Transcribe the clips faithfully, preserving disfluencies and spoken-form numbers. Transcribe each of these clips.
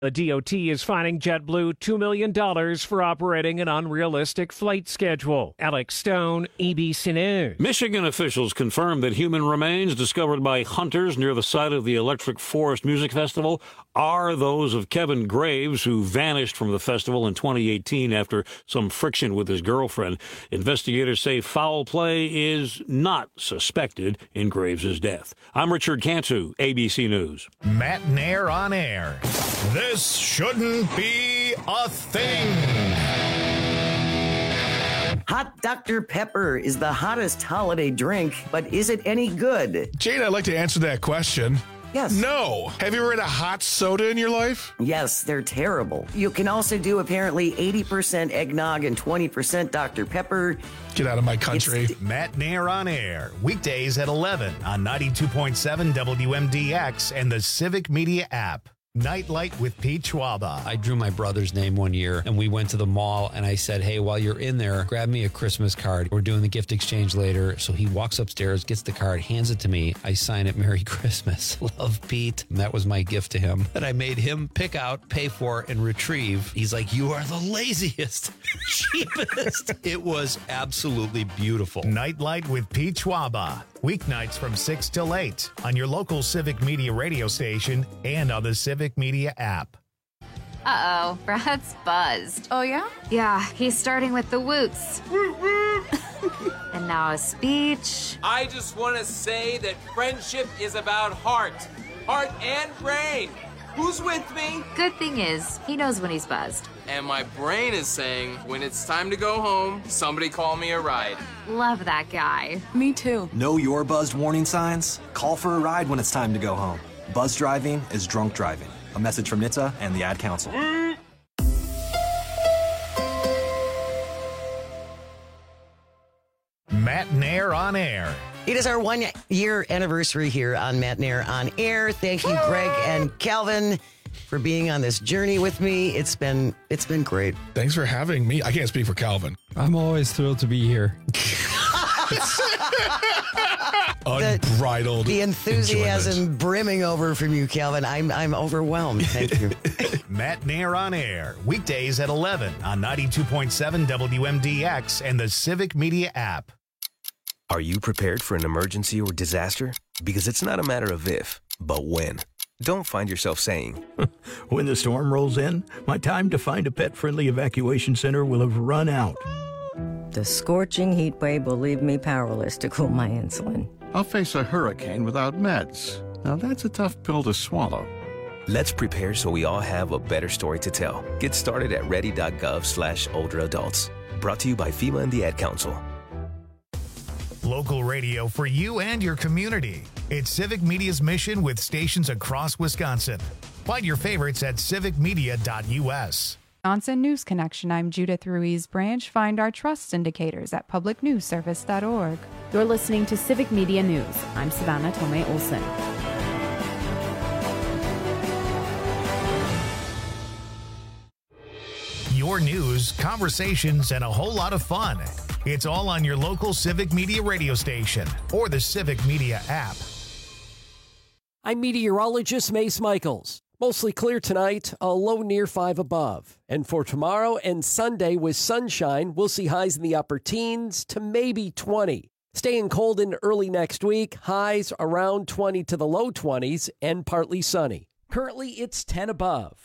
The D O T is fining JetBlue two million dollars for operating an unrealistic flight schedule. Alex Stone, A B C News. Michigan officials confirmed that human remains discovered by hunters near the site of the Electric Forest Music Festival are those of Kevin Graves, who vanished from the festival in twenty eighteen after some friction with his girlfriend. Investigators say foul play is not suspected in Graves' death. I'm Richard Cantu, A B C News. Matt Nair on air. This shouldn't be a thing. Hot Doctor Pepper is the hottest holiday drink, but is it any good? Jane, I'd like to answer that question. Yes. No. Have you ever had a hot soda in your life? Yes, they're terrible. You can also do apparently eighty percent eggnog and twenty percent Doctor Pepper. Get out of my country. It's- Matt Nair on air. Weekdays at eleven on ninety-two point seven W M D X and the Civic Media app. Nightlight with Pete Schwaba. I drew my brother's name one year, and we went to the mall, and I said, hey, while you're in there, grab me a Christmas card. We're doing the gift exchange later. So he walks upstairs, gets the card, hands it to me. I sign it, Merry Christmas. Love, Pete. And that was my gift to him. And I made him pick out, pay for, and retrieve. He's like, you are the laziest, cheapest. It was absolutely beautiful. Nightlight with Pete Schwaba. Weeknights from six till eight on your local Civic Media radio station and on the Civic Media app. Uh-oh, Brad's buzzed. Oh, yeah? Yeah, he's starting with the woots. And now a speech. I just want to say that friendship is about heart. Heart and brain. Who's with me? Good thing is, he knows when he's buzzed. And my brain is saying, when it's time to go home, somebody call me a ride. Love that guy. Me too. Know your buzzed warning signs? Call for a ride when it's time to go home. Buzz driving is drunk driving. A message from N H T S A and the Ad Council. Matt Nair on air. It is our one-year anniversary here on Matt Nair on Air. Thank you, Greg and Calvin, for being on this journey with me. It's been it's been great. Thanks for having me. I can't speak for Calvin. I'm always thrilled to be here. Unbridled. The, the enthusiasm enjoyment. brimming over from you, Calvin. I'm I'm overwhelmed. Thank you. Matt Nair on air. Weekdays at eleven on ninety-two point seven W M D X and the Civic Media app. Are you prepared for an emergency or disaster? Because it's not a matter of if, but when. Don't find yourself saying, when the storm rolls in, my time to find a pet-friendly evacuation center will have run out. The scorching heat wave will leave me powerless to cool my insulin. I'll face a hurricane without meds. Now that's a tough pill to swallow. Let's prepare so we all have a better story to tell. Get started at ready.gov slash older adults. Brought to you by FEMA and the Ad Council. Local radio for you and your community. It's Civic Media's mission with stations across Wisconsin. Find your favorites at civic media dot U S. Wisconsin News Connection. I'm Judith Ruiz Branch. Find our trust indicators at public news service dot org. You're listening to Civic Media News. I'm Savannah Tomei Olson. Your news, conversations, and a whole lot of fun. It's all on your local Civic Media radio station or the Civic Media app. I'm meteorologist Mace Michaels. Mostly clear tonight, a low near five above. And for tomorrow and Sunday with sunshine, we'll see highs in the upper teens to maybe twenty. Staying cold in early next week, highs around twenty to the low twenties and partly sunny. Currently, it's ten above.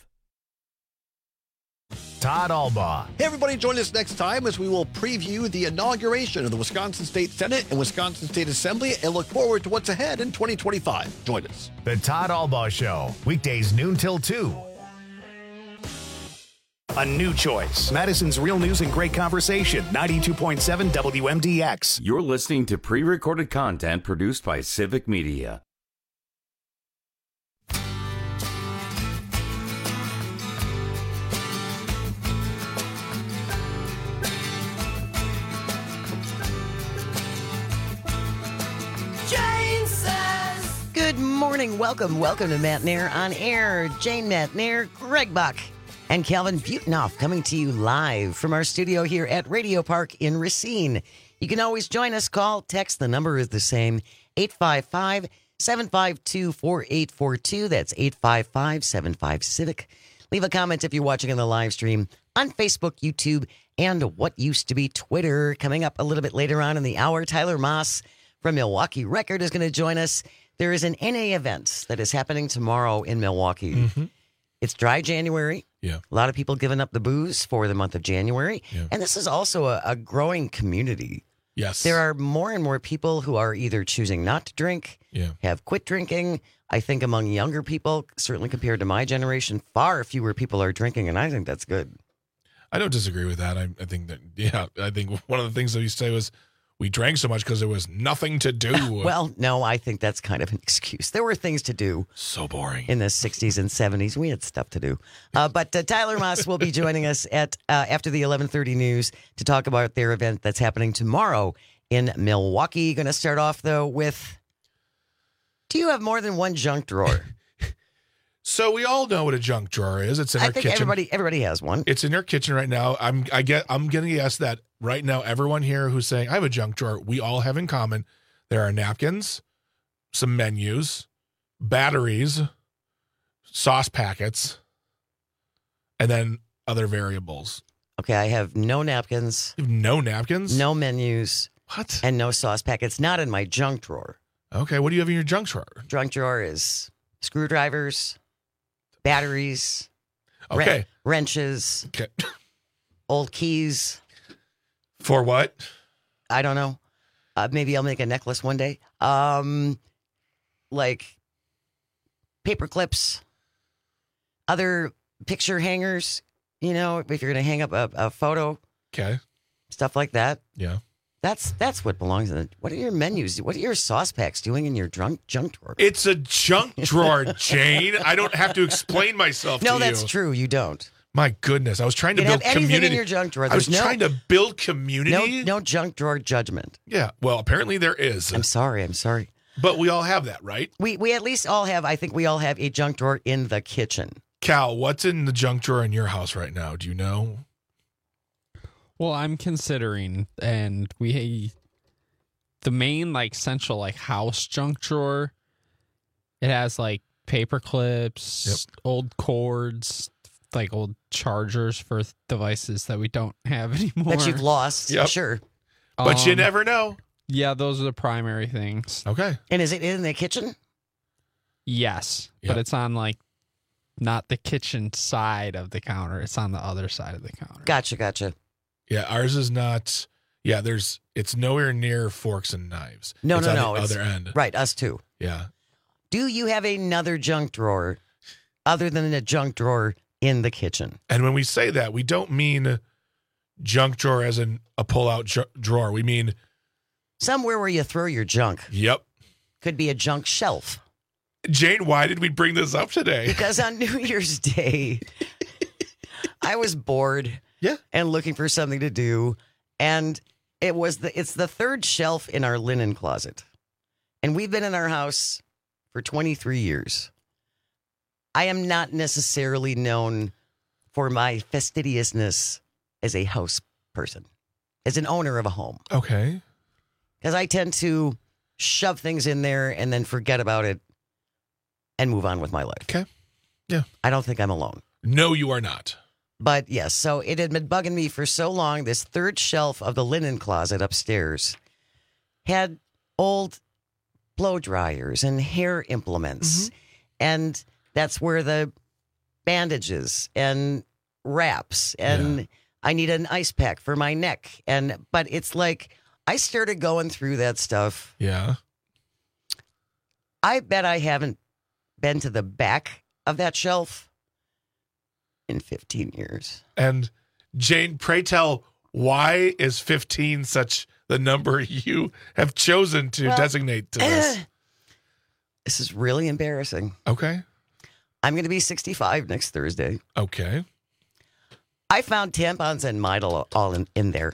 Todd Albaugh. Hey, everybody, join us next time as we will preview the inauguration of the Wisconsin State Senate and Wisconsin State Assembly and look forward to what's ahead in twenty twenty-five. Join us. The Todd Albaugh Show, weekdays noon till two. A new choice. Madison's Real News and Great Conversation, ninety-two point seven W M D X. You're listening to pre-recorded content produced by Civic Media. Good morning. Welcome. Welcome to Matt Nair on Air. Jane Matt Nair, Greg Buck, and Calvin Butenoff coming to you live from our studio here at Radio Park in Racine. You can always join us. Call, text. The number is the same, eight five five, seven five two, four eight four two. That's eight five five, seven five, CIVIC. Leave a comment if you're watching in the live stream on Facebook, YouTube, and what used to be Twitter. Coming up a little bit later on in the hour, Tyler Moss from Milwaukee Record is going to join us. There is an N A event that is happening tomorrow in Milwaukee. Mm-hmm. It's dry January. Yeah. A lot of people giving up the booze for the month of January. Yeah. And this is also a, a growing community. Yes. There are more and more people who are either choosing not to drink, Yeah. have quit drinking. I think among younger people, certainly compared to my generation, far fewer people are drinking, and I think that's good. I don't disagree with that. I, I think that, yeah, I think one of the things that we used to say was we drank so much because there was nothing to do. Well, no, I think that's kind of an excuse. There were things to do. So boring. In the sixties and seventies. We had stuff to do. Uh, but uh, Tyler Moss will be joining us at uh, after the eleven thirty news to talk about their event that's happening tomorrow in Milwaukee. Going to start off, though, with, do you have more than one junk drawer? So we all know what a junk drawer is. It's in I our think kitchen. everybody everybody has one. It's in your kitchen right now. I'm I get I'm getting guess that right now everyone here who's saying I have a junk drawer, we all have in common there are napkins, some menus, batteries, sauce packets, and then other variables. Okay, I have no napkins. You have no napkins? No menus. What? And no sauce packets. Not in my junk drawer. Okay, what do you have in your junk drawer? Junk drawer is screwdrivers, batteries, Okay. wren- wrenches, Okay. old keys. For what? I don't know. Uh, maybe I'll make a necklace one day. Um, like paper clips, other picture hangers. You know, if you're going to hang up a, a photo, Okay. stuff like that. Yeah. That's that's what belongs in it. What are your menus? What are your sauce packs doing in your drunk junk drawer? It's a junk drawer, Jane. I don't have to explain myself No, to that's you. true. You don't. My goodness. I was trying to You can build have anything community. in your junk drawer. I was There's no- trying to build community. No, no junk drawer judgment. Yeah. Well, apparently there is. I'm sorry. I'm sorry. But we all have that, right? We we at least all have. I think we all have a junk drawer in the kitchen. Cal, what's in the junk drawer in your house right now? Do you know? Well, I'm considering, and we the main like central like house junk drawer. It has like paper clips, old cords, like old chargers for devices that we don't have anymore. That you've lost. Yep. Sure. But you Um, never know. Yeah, those are the primary things. Okay. And is it in the kitchen? Yes, Yep. but it's on like not the kitchen side of the counter. It's on the other side of the counter. Gotcha. Gotcha. Yeah, ours is not. Yeah, there's. It's nowhere near forks and knives. No, it's no, on no. the it's- other end. Right. Us too. Yeah. Do you have another junk drawer other than a junk drawer in the kitchen? And when we say that, we don't mean junk drawer as in a pull-out ju- drawer. We mean, Somewhere where you throw your junk. yep. Could be a junk shelf. Jane, why did we bring this up today? Because on New Year's Day, I was bored. Yeah. And looking for something to do. And it was the it's the third shelf in our linen closet. And we've been in our house for twenty-three years. I am not necessarily known for my fastidiousness as a house person, as an owner of a home. Okay. Because I tend to shove things in there and then forget about it and move on with my life. Okay. Yeah. I don't think I'm alone. No, you are not. But yes, so it had been bugging me for so long. This third shelf of the linen closet upstairs had old blow dryers and hair implements. And that's where the bandages and wraps and Yeah. I need an ice pack for my neck. And but it's like I started going through that stuff. Yeah. I bet I haven't been to the back of that shelf in fifteen years. And Jane, pray tell, why is fifteen such the number you have chosen to Well, designate to this? This is really embarrassing. Okay. I'm going to be sixty-five next Thursday. Okay. I found tampons and Midol all in, in there.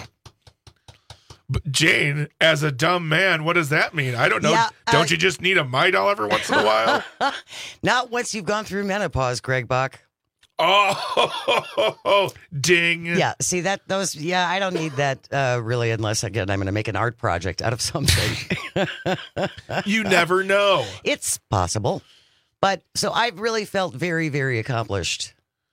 But Jane, as a dumb man, what does that mean? I don't know. Yeah, uh, don't you just need a Midol every once in a while? Not once you've gone through menopause, Greg Bach. Oh, ding. Yeah, see that those yeah, I don't need that uh, really unless again I'm going to make an art project out of something. You never know. It's possible. But so I've really felt very very accomplished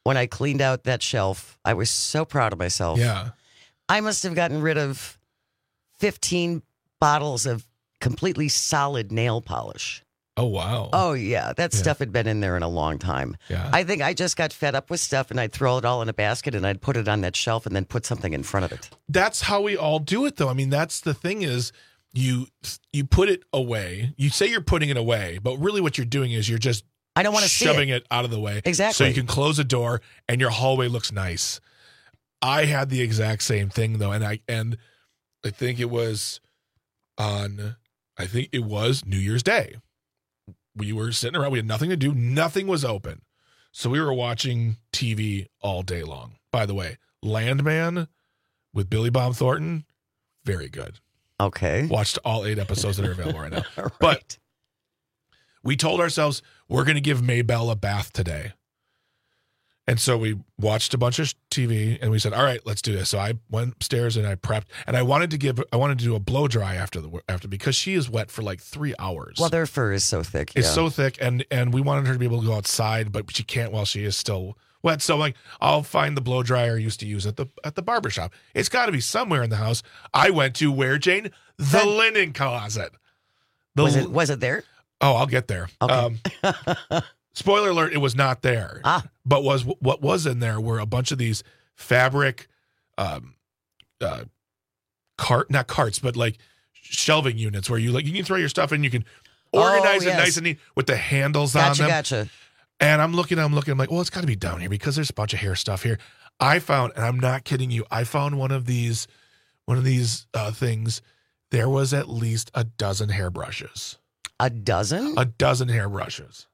when I cleaned out that shelf. I was so proud of myself. Yeah. I must have gotten rid of fifteen bottles of completely solid nail polish. Oh, wow. Oh, yeah. That Yeah. stuff had been in there in a long time. Yeah. I think I just got fed up with stuff, and I'd throw it all in a basket, and I'd put it on that shelf and then put something in front of it. That's how we all do it, though. I mean, that's the thing is you you put it away. You say you're putting it away, but really what you're doing is you're just I don't want to see shoving it. it out of the way. Exactly. So you can close a door and your hallway looks nice. I had the exact same thing, though, and I and I think it was on, I think it was New Year's Day. We were sitting around. We had nothing to do. Nothing was open. So we were watching T V all day long. By the way, Landman with Billy Bob Thornton, very good. Okay. Watched all eight episodes that are available right now. Right. But we told ourselves we're going to give Maybelle a bath today. And so we watched a bunch of T V and we said, all right, let's do this. So I went upstairs and I prepped and I wanted to give, I wanted to do a blow dry after the, after, because she is wet for like three hours. Well, their fur is so thick. It's yeah. so thick. And, and we wanted her to be able to go outside, but she can't while she is still wet. So like, I'll find the blow dryer I used to use at the, at the barber shop. It's got to be somewhere in the house. I went to where, Jane? The That- linen closet. The, Was it, was it there? Oh, I'll get there. Okay. Um, spoiler alert, it was not there. Ah. But was what was in there were a bunch of these fabric um uh cart not carts, but like shelving units where you like you can throw your stuff in, you can organize Oh, it yes. nice and neat with the handles Gotcha, on them. gotcha. And I'm looking, I'm looking, I'm like, well, it's gotta be down here because there's a bunch of hair stuff here. I found, and I'm not kidding you, I found one of these one of these uh things. There was at least a dozen hairbrushes. A dozen? A dozen hairbrushes.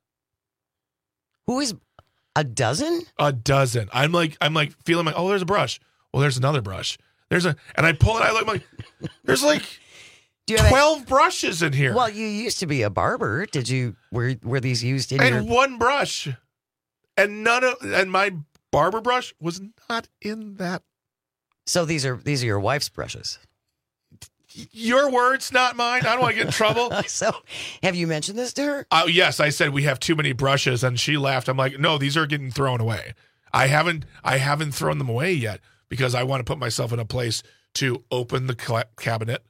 Who is a dozen? A dozen. I'm like, I'm like feeling like, oh, there's a brush. Well, there's another brush. There's a, and I pull it. I look like, there's like Do you have a- twelve brushes in here, Well, you used to be a barber. Did you? Were were these used in and your? one brush, and none of, and my barber brush was not in that. So these are these are your wife's brushes. Your words, not mine. I don't want to get in trouble. So, have you mentioned this to her? Oh, yes, I said we have too many brushes, and she laughed. I'm like, no, these are getting thrown away. I haven't, I haven't thrown them away yet because I want to put myself in a place to open the cla- cabinet.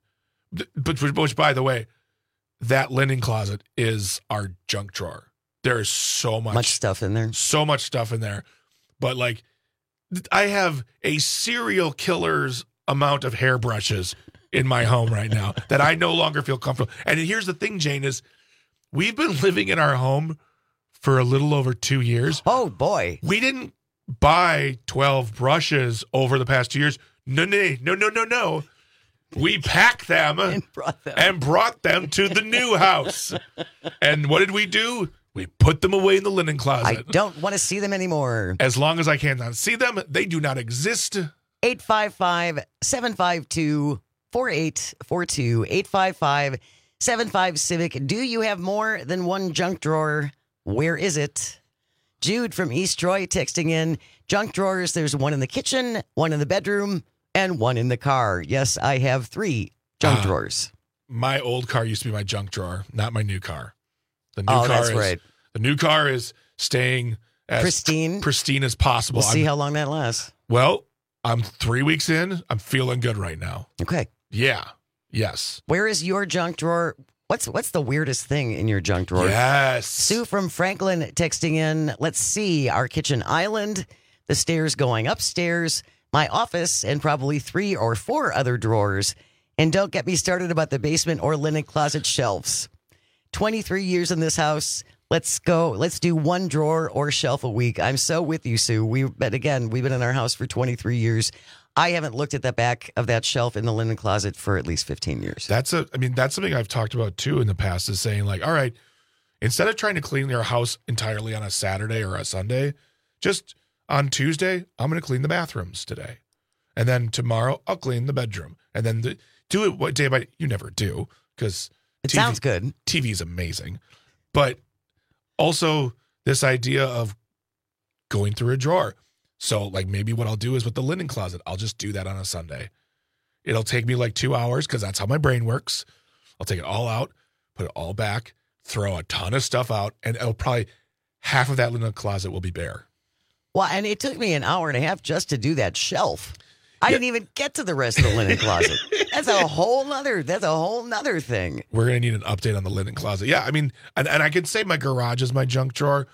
But which, by the way, that linen closet is our junk drawer. There is so much, Much stuff in there. so much stuff in there. But like, I have a serial killer's amount of hairbrushes in my home right now that I no longer feel comfortable. And here's the thing, Jane, is we've been living in our home for a little over two years. Oh, boy. We didn't buy twelve brushes over the past two years. No, no, no, no, no, no. We packed them And brought them. and brought them to the new house. And what did we do? We put them away in the linen closet. I don't want to see them anymore. As long as I cannot see them, they do not exist. eight five five, seven five two, four eight four two. eight five five, seven five Civic. Do you have more than one junk drawer? Where is it? Jude from East Troy texting in junk drawers. There's one in the kitchen, one in the bedroom, and one in the car. Yes, I have three junk Ah. drawers. My old car used to be my junk drawer, not my new car. The new Oh, car that's is right. the new car is staying as Pristine. pristine as possible. We'll see I'm- how long that lasts. well, I'm three weeks in. I'm feeling good right now. Okay. Yeah. Yes. Where is your junk drawer? What's what's the weirdest thing in your junk drawer? Yes. Sue from Franklin texting in, let's see, our kitchen island, the stairs going upstairs, my office, and probably three or four other drawers. And don't get me started about the basement or linen closet shelves. twenty-three years in this house. Let's go. Let's do one drawer or shelf a week. I'm so with you, Sue. We, but again, we've been in our house for twenty-three years. I haven't looked at the back of that shelf in the linen closet for at least fifteen years. That's a, I mean, that's something I've talked about too in the past is saying like, all right, instead of trying to clean your house entirely on a Saturday or a Sunday, just on Tuesday, I'm going to clean the bathrooms today. And then tomorrow I'll clean the bedroom. And then the, do it what day by, you never do because It sounds good. T V is amazing. But also this idea of going through a drawer. So like maybe what I'll do is with the linen closet, I'll just do that on a Sunday. It'll take me like two hours because that's how my brain works. I'll take it all out, put it all back, throw a ton of stuff out, and it'll probably half of that linen closet will be bare. Well, and it took me an hour and a half just to do that shelf. I yeah. didn't even get to the rest of the linen closet. That's a whole nother, that's a whole nother thing. We're going to need an update on the linen closet. Yeah, I mean, and, and I could say my garage is my junk drawer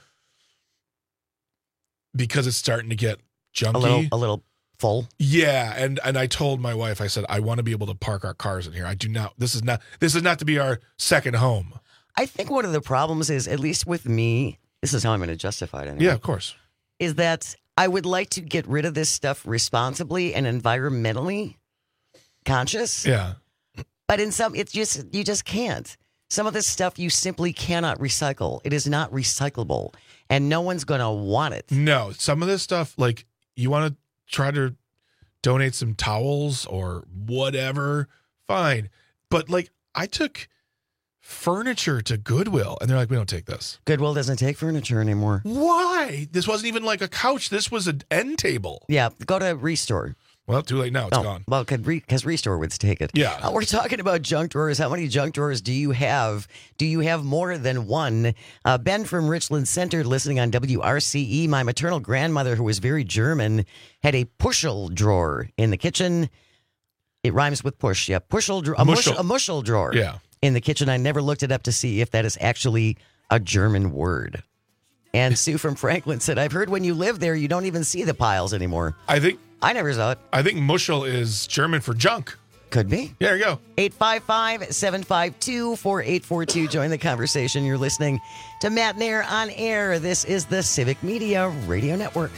because it's starting to get junky. A little, a little full. Yeah, and and I told my wife, I said, I want to be able to park our cars in here. I do not, this is not, this is not to be our second home. I think one of the problems is, at least with me, this is how I'm going to justify it anyway. Yeah, of course. Is that I would like to get rid of this stuff responsibly and environmentally conscious. Yeah. But in some, it's just, you just can't. Some of this stuff you simply cannot recycle. It is not recyclable, and no one's going to want it. No, some of this stuff, like, you want to try to donate some towels or whatever, fine. But, like, I took furniture to Goodwill, and they're like, we don't take this. Goodwill doesn't take furniture anymore. Why? This wasn't even like a couch. This was an end table. Yeah, go to Restore. Well, too late now. It's oh, gone. Well, because Restore would take it. Yeah. Uh, we're talking about junk drawers. How many junk drawers do you have? Do you have more than one? Uh, Ben from Richland Center, listening on W R C E. My maternal grandmother, who was very German, had a pushel drawer in the kitchen. It rhymes with push. Yeah, pushel drawer. A mushel. Mush, a mushel drawer. Yeah. In the kitchen. I never looked it up to see if that is actually a German word. And Sue from Franklin said, I've heard when you live there, you don't even see the piles anymore. I think. I never saw it. I think mushel is German for junk. Could be. There you go. eight five five, seven five two, four eight four two. Join the conversation. You're listening to Matt Nair on air. This is the Civic Media Radio Network.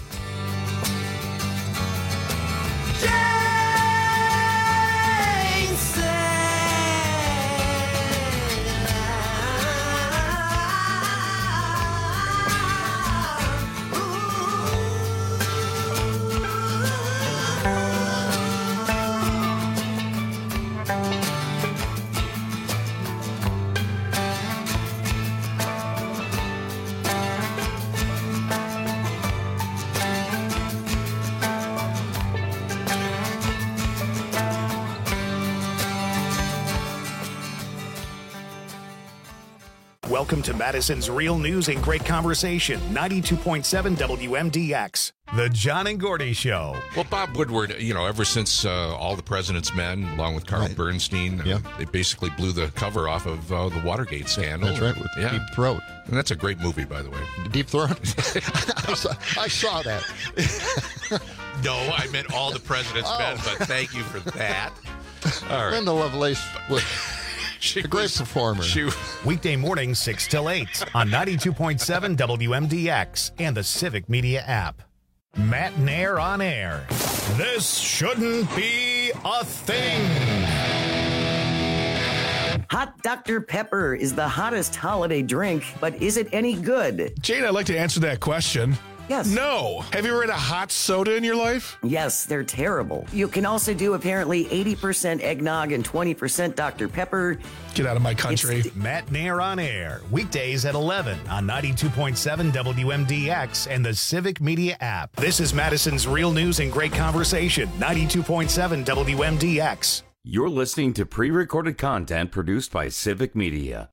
Welcome to Madison's Real News and Great Conversation, ninety-two point seven W M D X. The John and Gordy Show. Well, Bob Woodward, you know, ever since uh, All the President's Men, along with Carl right. Bernstein, yeah. uh, they basically blew the cover off of uh, the Watergate scandal. That's right, with yeah. Deep Throat. And that's a great movie, by the way. Deep Throat? I, saw, I saw that. No, I meant All the President's oh. Men, but thank you for that. All right. Linda Lovelace was... She a great was, performer. She, Weekday mornings, six till eight on ninety-two point seven W M D X and the Civic Media app. Matt Nair on air. This shouldn't be a thing. Hot Doctor Pepper is the hottest holiday drink, but is it any good? Jane, I'd like to answer that question. Yes. No. Have you ever had a hot soda in your life? Yes, they're terrible. You can also do apparently eighty percent eggnog and twenty percent Doctor Pepper. Get out of my country. It's Matt Nair on air. Weekdays at eleven on ninety-two point seven W M D X and the Civic Media app. This is Madison's Real News and Great Conversation, ninety-two point seven W M D X. You're listening to pre-recorded content produced by Civic Media.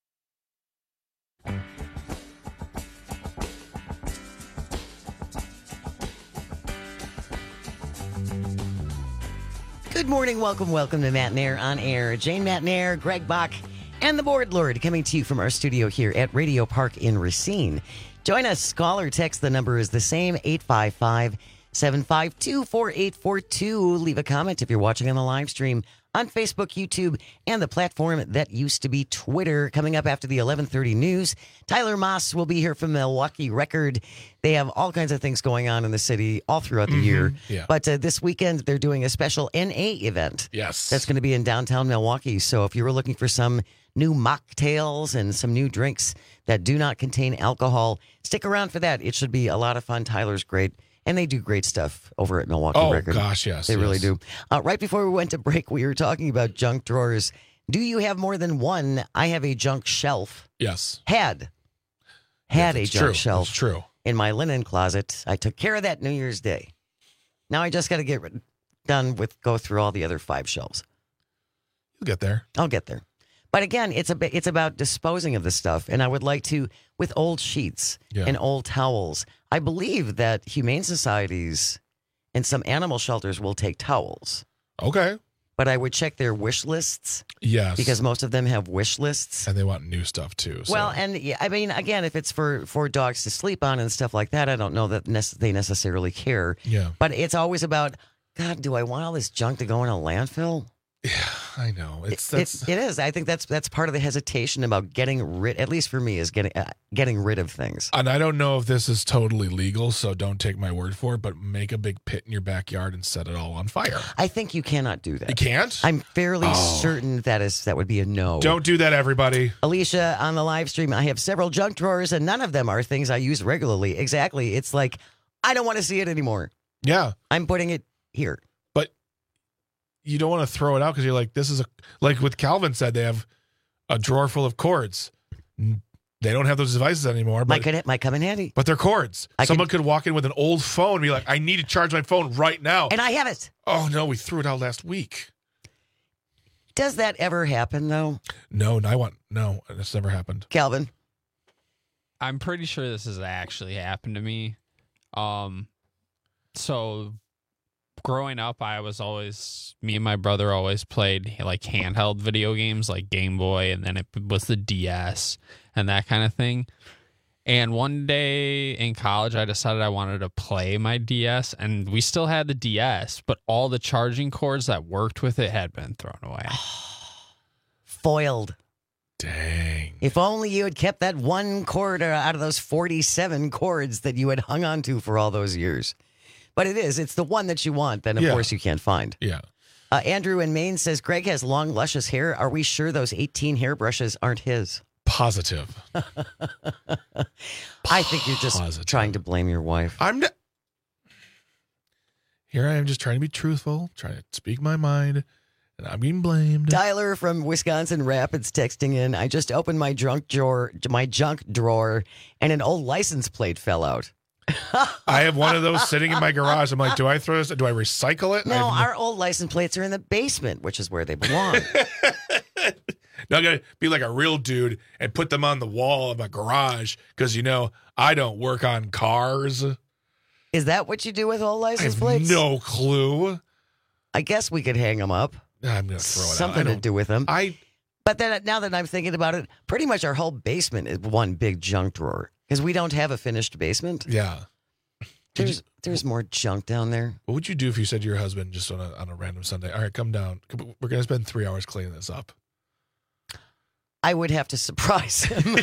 Good morning, welcome, welcome to Matt Nair on air. Jane Matt Nair, Greg Bach, and the Board Lord coming to you from our studio here at Radio Park in Racine. Join us, call or text. The number is the same, eight five five, seven five two, four eight four two. Leave a comment if you're watching on the live stream on Facebook, YouTube, and the platform that used to be Twitter. Coming up after the eleven thirty news, Tyler Moss will be here from Milwaukee Record. They have all kinds of things going on in the city all throughout the mm-hmm. year. Yeah. But uh, this weekend, they're doing a special N A event. Yes. That's going to be in downtown Milwaukee. So if you were looking for some new mocktails and some new drinks that do not contain alcohol, stick around for that. It should be a lot of fun. Tyler's great. And they do great stuff over at Milwaukee oh, Record. Oh, gosh, yes. They yes. really do. Uh, right before we went to break, we were talking about junk drawers. Do you have more than one? I have a junk shelf. Yes. Had. Had yeah, a junk true. shelf. That's true. In my linen closet. I took care of that New Year's Day. Now I just got to get done with, go through all the other five shelves. You'll get there. I'll get there. But again, it's a it's about disposing of the stuff. And I would like to, with old sheets yeah. and old towels, I believe that humane societies and some animal shelters will take towels. Okay. But I would check their wish lists. Yes. Because most of them have wish lists. And they want new stuff too. So. Well, and yeah, I mean, again, if it's for, for dogs to sleep on and stuff like that, I don't know that nec- they necessarily care. Yeah. But it's always about, God, do I want all this junk to go in a landfill? Yeah, I know. It's it, that's, it, it is. I think that's that's part of the hesitation about getting rid. At least for me, is getting uh, getting rid of things. And I don't know if this is totally legal, so don't take my word for it. But make a big pit in your backyard and set it all on fire. I think you cannot do that. You can't? I'm fairly Oh. certain that is that would be a no. Don't do that, everybody. Alicia, on the live stream, I have several junk drawers, and none of them are things I use regularly. Exactly. It's like I don't want to see it anymore. Yeah. I'm putting it here. You don't want to throw it out because you're like, this is a, like what Calvin said, they have a drawer full of cords. They don't have those devices anymore. But, Might, could, might come in handy. but they're cords. I Someone could, walk in with an old phone and be like, I need to charge my phone right now. And I have it. Oh, no, we threw it out last week. Does that ever happen, though? No, no, I want, no, it's never happened. Calvin? I'm pretty sure this has actually happened to me. Um, so growing up, I was always, me and my brother always played like handheld video games like Game Boy, and then it was the D S and that kind of thing. And one day in college, I decided I wanted to play my D S, and we still had the D S, but all the charging cords that worked with it had been thrown away. Foiled. Dang. If only you had kept that one cord out of those forty-seven cords that you had hung on to for all those years. But it is. It's the one that you want, then, of Yeah. course, you can't find. Yeah. Uh, Andrew in Maine says, Greg has long, luscious hair. Are we sure those eighteen hairbrushes aren't his? Positive. I think you're just Positive. trying to blame your wife. I'm not. Here I am just trying to be truthful, trying to speak my mind, and I'm being blamed. Tyler from Wisconsin Rapids texting in, I just opened my junk drawer, my junk drawer, and an old license plate fell out. I have one of those sitting in my garage. I'm like, do I throw this? Do I recycle it? No, I have our old license plates are in the basement, which is where they belong. no, I'm going to be like a real dude and put them on the wall of my garage because, you know, I don't work on cars. Is that what you do with old I license have plates? no clue. I guess we could hang them up. I'm going to throw it Something out. I to don't- do with them. I But then now that I'm thinking about it, pretty much our whole basement is one big junk drawer because we don't have a finished basement. Yeah. There's there's more junk down there. What would you do if you said to your husband just on a, on a random Sunday, all right, come down. We're going to spend three hours cleaning this up. I would have to surprise him.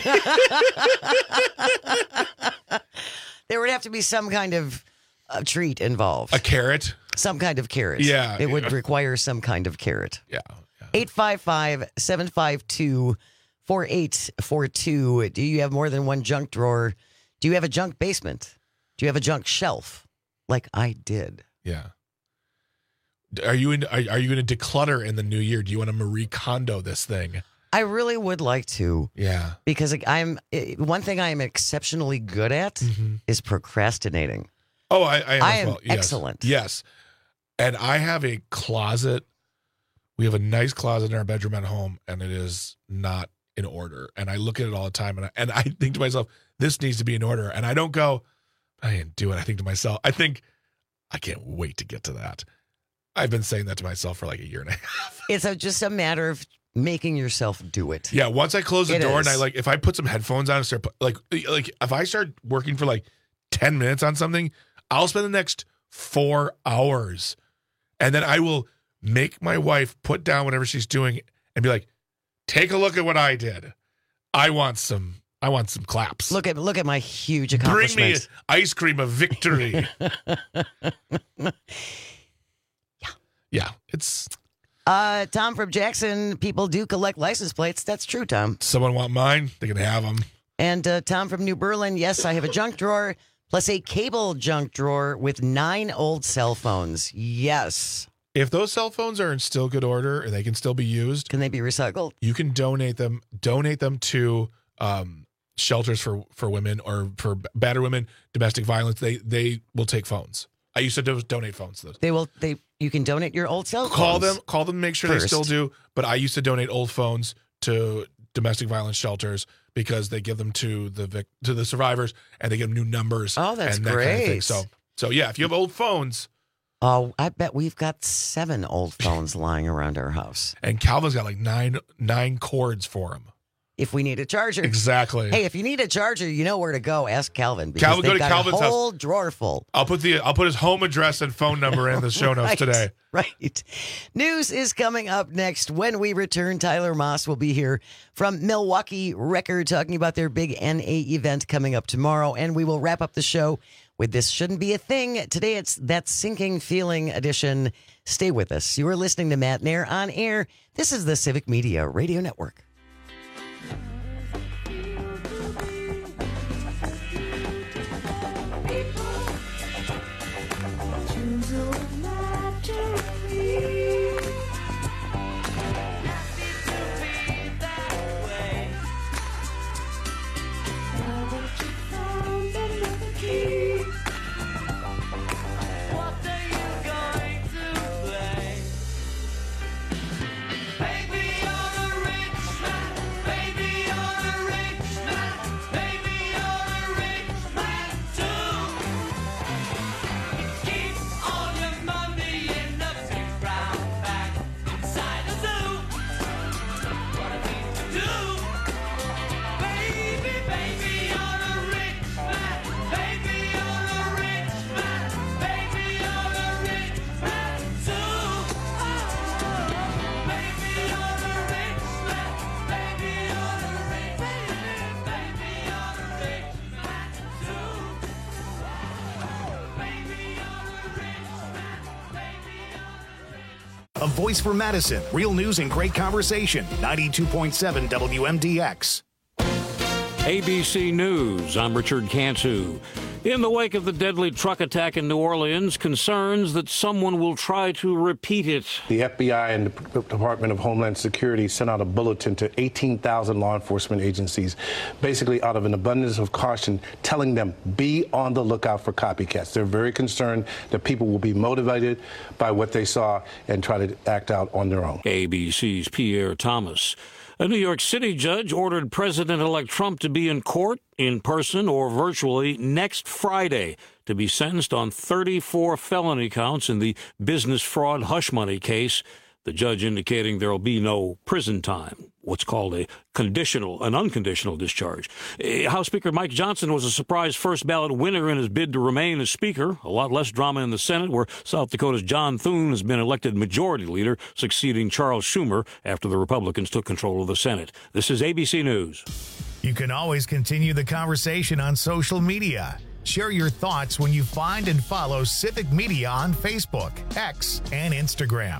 There would have to be some kind of uh, treat involved. A carrot? Some kind of carrot. Yeah. It would require some kind of carrot. Yeah. eight five five, seven five two, four eight four two. Do you have more than one junk drawer? Do you have a junk basement? Do you have a junk shelf? Like I did. Yeah. Are you in, are, are you going to declutter in the new year? Do you want to Marie Kondo this thing? I really would like to. Yeah. Because I'm eh, one thing I am exceptionally good at Mm-hmm. is procrastinating. Oh, I, I am. I as am well. Yes. excellent. Yes. And I have a closet. We have a nice closet in our bedroom at home, and it is not in order. And I look at it all the time, and I, and I think to myself, this needs to be in order. And I don't go, I didn't do it. I think to myself, I think, I can't wait to get to that. I've been saying that to myself for like a year and a half. It's a, just a matter of making yourself do it. Yeah, once I close the It door is. and I like, if I put some headphones on and start put- like, like if I start working for like ten minutes on something, I'll spend the next four hours, and then I will make my wife put down whatever she's doing and be like, "Take a look at what I did. I want some. I want some claps. Look at look at my huge Bring accomplishment. me ice cream of victory." yeah. Yeah, it's Uh, Tom from Jackson, people do collect license plates. That's true, Tom. someone want mine. They can have them. And uh, Tom from New Berlin, yes, I have a junk drawer plus a cable junk drawer with nine old cell phones. Yes. If those cell phones are in still good order and they can still be used, can they be recycled? You can donate them. Donate them to um, shelters for, for women or for battered women, domestic violence. They they will take phones. I used to do, donate phones to those. They will. They you can donate your old cell phones. Call them. Call them. Make sure First. they still do. But I used to donate old phones to domestic violence shelters because they give them to the vic- to the survivors, and they give them new numbers. Oh, that's and that great. Kind of thing. So, so yeah, if you have old phones. Oh, I bet we've got seven old phones lying around our house. And Calvin's got like nine nine cords for them. If we need a charger. Exactly. Hey, if you need a charger, you know where to go. Ask Calvin. Because Calvin, go to got Calvin's a whole house. drawer full. I'll put the I'll put his home address and phone number in the show notes Right, today. Right. News is coming up next. When we return, Tyler Moss will be here from Milwaukee Record talking about their big N A event coming up tomorrow. And we will wrap up the show with This Shouldn't Be a Thing. Today it's That Sinking Feeling edition. Stay with us. You are listening to Matt Nair on air. This is the Civic Media Radio Network. A voice for Madison. Real news and great conversation. ninety-two point seven W M D X. A B C News, I'm Richard Cantu. In the wake of the deadly truck attack in New Orleans, concerns that someone will try to repeat it. The F B I and the Department of Homeland Security sent out a bulletin to eighteen thousand law enforcement agencies, basically out of an abundance of caution, telling them, be on the lookout for copycats. They're very concerned that people will be motivated by what they saw and try to act out on their own. A B C's Pierre Thomas. A New York City judge ordered President-elect Trump to be in court, in person or virtually, next Friday to be sentenced on thirty-four felony counts in the business fraud hush money case, the judge indicating there will be no prison time, what's called a conditional, an unconditional discharge. House Speaker Mike Johnson was a surprise first ballot winner in his bid to remain as Speaker. A lot less drama in the Senate, where South Dakota's John Thune has been elected Majority Leader, succeeding Charles Schumer after the Republicans took control of the Senate. This is A B C News. You can always continue the conversation on social media. Share your thoughts when you find and follow Civic Media on Facebook, X, and Instagram.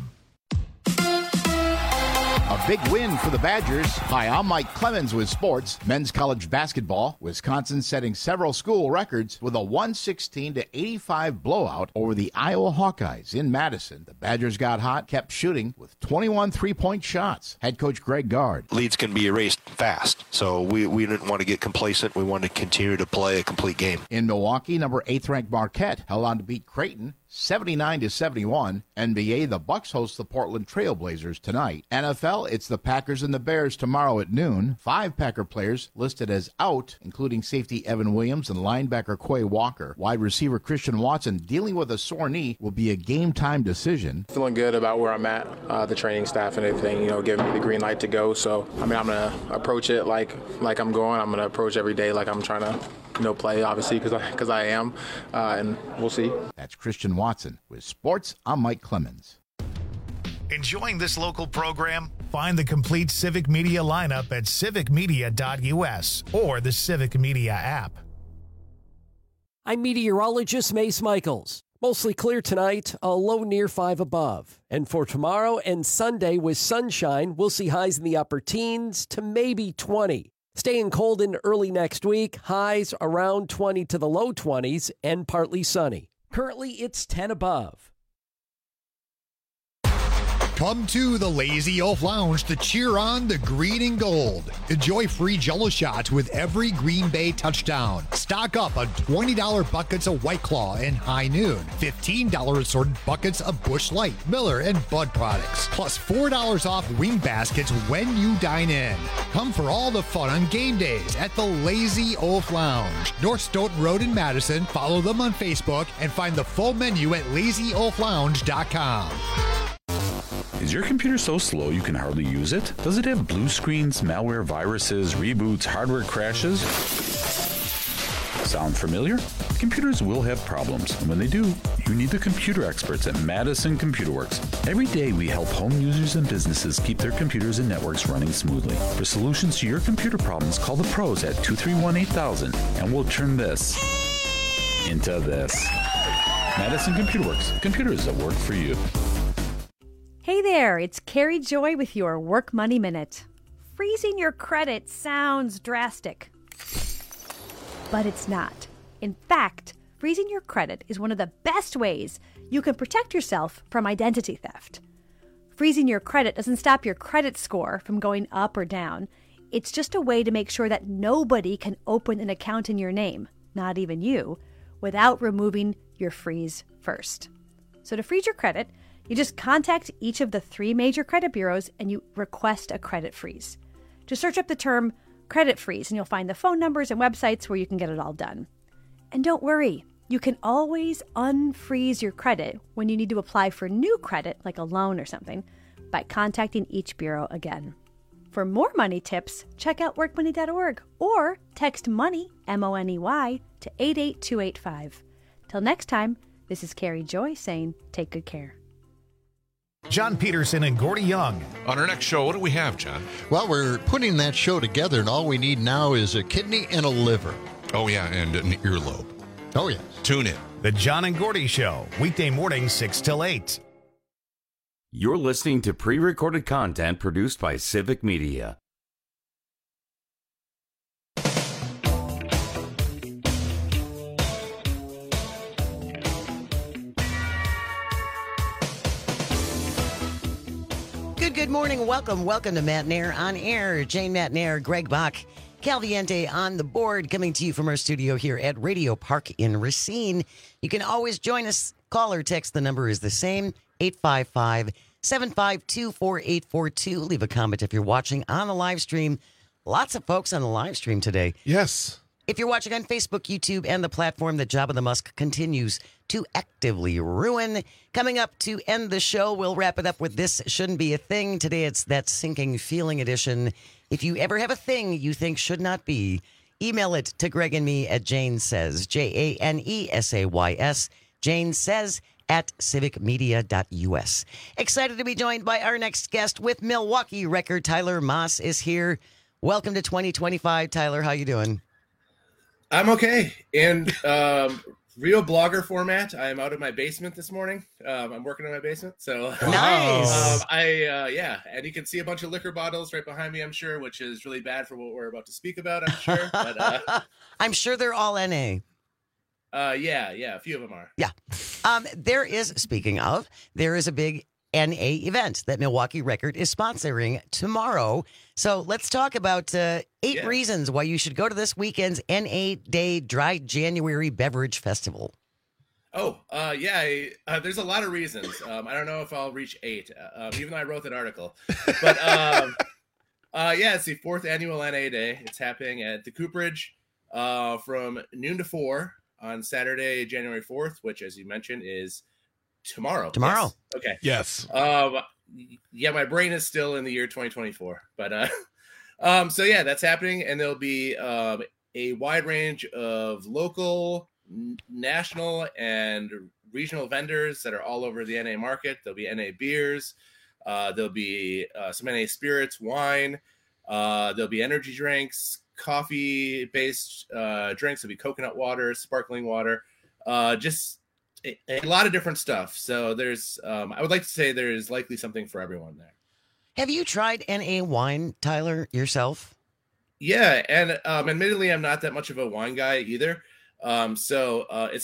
A big win for the Badgers. Hi, I'm Mike Clemens with sports. Men's college basketball. Wisconsin setting several school records with a one sixteen to eighty-five blowout over the Iowa Hawkeyes in Madison. The Badgers got hot, kept shooting with twenty-one three-point shots. Head coach Greg Gard. Leads can be erased fast, so we, we didn't want to get complacent. We wanted to continue to play a complete game. In Milwaukee, number eighth-ranked Marquette held on to beat Creighton seventy-nine to seventy-one. N B A, the Bucks host the Portland Trail Blazers tonight. N F L, it's the Packers and the Bears tomorrow at noon. Five Packer players listed as out, including safety Evan Williams and linebacker Quay Walker. Wide receiver Christian Watson, dealing with a sore knee, will be a game-time decision. Feeling good about where I'm at, uh, the training staff and everything, you know, giving me the green light to go. So, I mean, I'm going to approach it like like I'm going. I'm going to approach every day like I'm trying to, you know, play, obviously, because I, cause I am, uh, and we'll see. That's Christian Watson. With sports, I'm Mike Clemens. Enjoying this local program? Find the complete Civic Media lineup at civic media dot U S or the Civic Media app. I'm meteorologist Mace Michaels. Mostly clear tonight, a low near five above. And for tomorrow and Sunday with sunshine, we'll see highs in the upper teens to maybe twenty. Staying cold in early next week, highs around twenty to the low twenties and partly sunny. Currently, it's ten above. Come to the Lazy Oaf Lounge to cheer on the green and gold. Enjoy free Jell-O shots with every Green Bay touchdown. Stock up on twenty dollars buckets of White Claw and High Noon. fifteen dollars assorted buckets of Busch Light, Miller, and Bud products. Plus four dollars off wing baskets when you dine in. Come for all the fun on game days at the Lazy Oaf Lounge. North Stoughton Road in Madison. Follow them on Facebook and find the full menu at lazy oaf lounge dot com. Is your computer so slow you can hardly use it? Does it have blue screens, malware, viruses, reboots, hardware crashes? Sound familiar? Computers will have problems, and when they do, you need the computer experts at Madison Computer Works. Every day we help home users and businesses keep their computers and networks running smoothly. For solutions to your computer problems, call the pros at two three one, eight thousand, and we'll turn this into this. Madison Computer Works. Computers that work for you. Hey there, it's Carrie Joy with your Work Money Minute. Freezing your credit sounds drastic, but it's not. In fact, freezing your credit is one of the best ways you can protect yourself from identity theft. Freezing your credit doesn't stop your credit score from going up or down. It's just a way to make sure that nobody can open an account in your name, not even you, without removing your freeze first. So to freeze your credit, you just contact each of the three major credit bureaus and you request a credit freeze. Just search up the term credit freeze and you'll find the phone numbers and websites where you can get it all done. And don't worry, you can always unfreeze your credit when you need to apply for new credit, like a loan or something, by contacting each bureau again. For more money tips, check out work money dot org or text MONEY, M O N E Y, to eight eight two eight five. Till next time, this is Carrie Joy saying take good care. John Peterson and Gordy Young. On our next show, what do we have, John? Well, we're putting that show together, and all we need now is a kidney and a liver. Oh, yeah, and an earlobe. Oh, yes. Tune in. The John and Gordy Show, weekday mornings six till eight. You're listening to pre-recorded content produced by Civic Media. Good, good morning. Welcome, welcome to Matt Nair on air. Jane Matt Nair, Greg Bach, Calviente on the board, coming to you from our studio here at Radio Park in Racine. You can always join us. Call or text. The number is the same, eight five five, seven five two, four eight four two. Leave a comment if you're watching on the live stream. Lots of folks on the live stream today. Yes. If you're watching on Facebook, YouTube, and the platform that Jabba the Musk continues to actively ruin. Coming up to end the show, we'll wrap it up with This Shouldn't Be a Thing. Today it's That Sinking Feeling edition. If you ever have a thing you think should not be, email it to Greg and me at Jane Says, J A N E S A Y S, Jane Says at civic media dot U S. Excited to be joined by our next guest with Milwaukee record. Tyler Moss is here. Welcome to twenty twenty-five, Tyler. How you doing? I'm okay. In um, real blogger format, I am out of my basement this morning. Um, I'm working in my basement, so nice. um, I uh, yeah, and you can see a bunch of liquor bottles right behind me. I'm sure, which is really bad for what we're about to speak about. I'm sure, but uh, I'm sure they're all N A. Uh, yeah, yeah, a few of them are. Yeah. Um, there is. Speaking of, there is a big N A event that Milwaukee Record is sponsoring tomorrow. So let's talk about uh, eight yeah. reasons why you should go to this weekend's N A Day Dry January Beverage Festival. Oh, uh, yeah, I, uh, there's a lot of reasons. Um, I don't know if I'll reach eight, uh, even though I wrote that article. But um, uh, yeah, it's the fourth annual N A Day. It's happening at the Cooperage uh, from noon to four on Saturday, January fourth, which, as you mentioned, is tomorrow. Tomorrow. Yes. Okay. Yes. Um, yeah, my brain is still in the year twenty twenty-four, but uh, um, so yeah, that's happening, and there'll be um, a wide range of local, n- national, and regional vendors that are all over the N A market. There'll be N A beers, uh, there'll be uh, some N A spirits, wine, uh, there'll be energy drinks, coffee-based uh, drinks. There'll be coconut water, sparkling water, uh, just A, a lot of different stuff. So there's, um, I would like to say there's likely something for everyone there. Have you tried N A wine, Tyler, yourself? Yeah, and um, admittedly, I'm not that much of a wine guy either. Um, so uh, it's not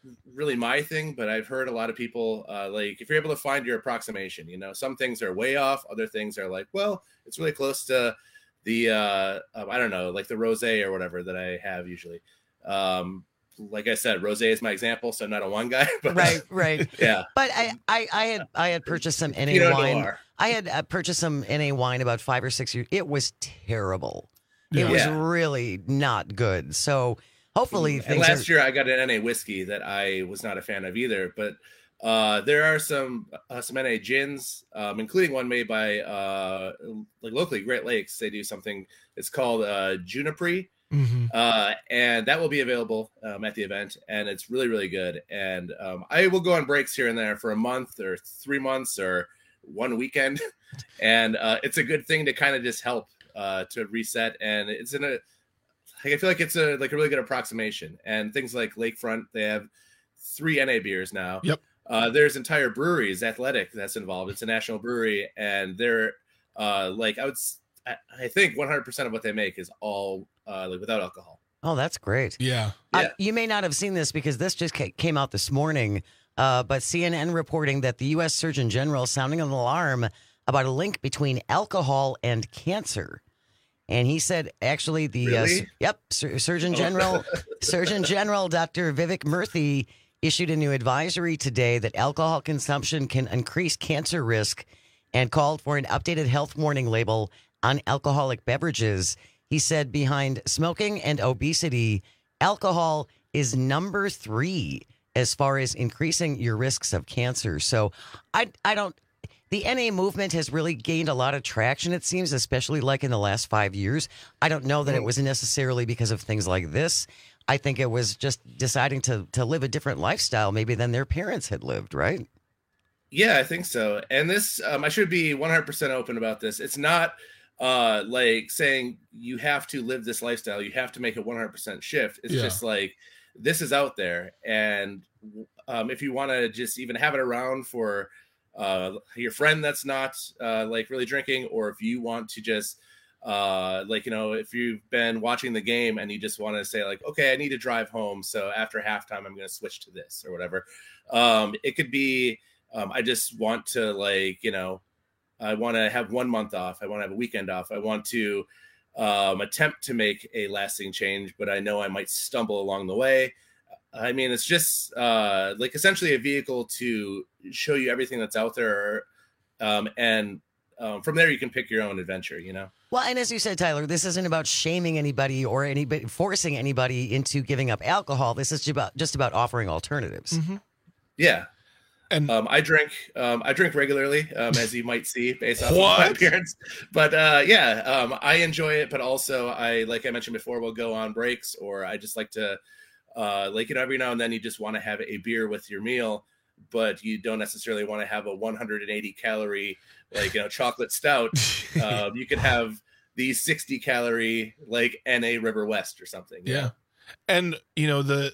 really my thing, but I've heard a lot of people uh, like if you're able to find your approximation, you know, some things are way off, other things are like, well, it's really close to the uh, um, I don't know, like the rosé or whatever that I have usually. Um, like I said, rosé is my example, so I'm not a wine guy. But, right, right, yeah. But I, I, I had I had purchased some N A Pinot wine. Noir. I had uh, purchased some N A wine about five or six years. It was terrible. Yeah. It was Yeah. really not good. So hopefully And things last are. year I got an N A whiskey that I was not a fan of either, but uh, there are some uh, some N A gins, um, including one made by uh, like locally Great Lakes. They do something. It's called uh, Juniper, Mhm. uh, and that will be available um, at the event, and it's really really good. And um, I will go on breaks here and there for a month or three months or one weekend, and uh, it's a good thing to kind of just help uh, to reset. And it's in a like, I feel like it's a like a really good approximation. And things like Lakefront, they have three N A beers now. Yep. Uh, there's entire breweries, Athletic, that's involved. It's a national brewery, and they're uh, like I would, s- I, I think one hundred percent of what they make is all uh, like without alcohol. Oh, that's great. Yeah. Uh, you may not have seen this because this just ca- came out this morning, uh, but C N N reporting that the U S Surgeon General sounding an alarm about a link between alcohol and cancer. And he said, actually, the uh, Really? s- yep, Sur- Surgeon Oh. General, Surgeon General Doctor Vivek Murthy issued a new advisory today that alcohol consumption can increase cancer risk, and called for an updated health warning label on alcoholic beverages. He said, behind smoking and obesity, alcohol is number three as far as increasing your risks of cancer. So, I I don't. The N A movement has really gained a lot of traction, it seems, especially like in the last five years. I don't know that it was necessarily because of things like this. I think it was just deciding to to live a different lifestyle maybe than their parents had lived, right? Yeah, I think so. And this, um, I should be one hundred percent open about this. It's not uh, like saying you have to live this lifestyle. You have to make a one hundred percent shift. It's Yeah. just like, this is out there. And um, if you want to just even have it around for uh, your friend that's not uh, like really drinking, or if you want to just uh, like, you know, if you've been watching the game and you just want to say like, okay, I need to drive home. So after halftime, I'm going to switch to this or whatever. Um, it could be, um, I just want to like, you know, I want to have one month off. I want to have a weekend off. I want to um, attempt to make a lasting change, but I know I might stumble along the way. I mean, it's just uh, like essentially a vehicle to show you everything that's out there. Um, and um, from there, you can pick your own adventure, you know? Well, and as you said, Tyler, this isn't about shaming anybody or anybody forcing anybody into giving up alcohol. This is about just about offering alternatives. Yeah. And um, I drink, um, I drink regularly, um, as you might see based off of my What? appearance. But uh, yeah, um, I enjoy it. But also, I like I mentioned before, we'll go on breaks, or I just like to, uh, like you know, every now and then you just want to have a beer with your meal, but you don't necessarily want to have a one hundred eighty calorie, like you know, chocolate stout. um, you could have the sixty calorie, like N A River West or something. you Yeah. know? And you know the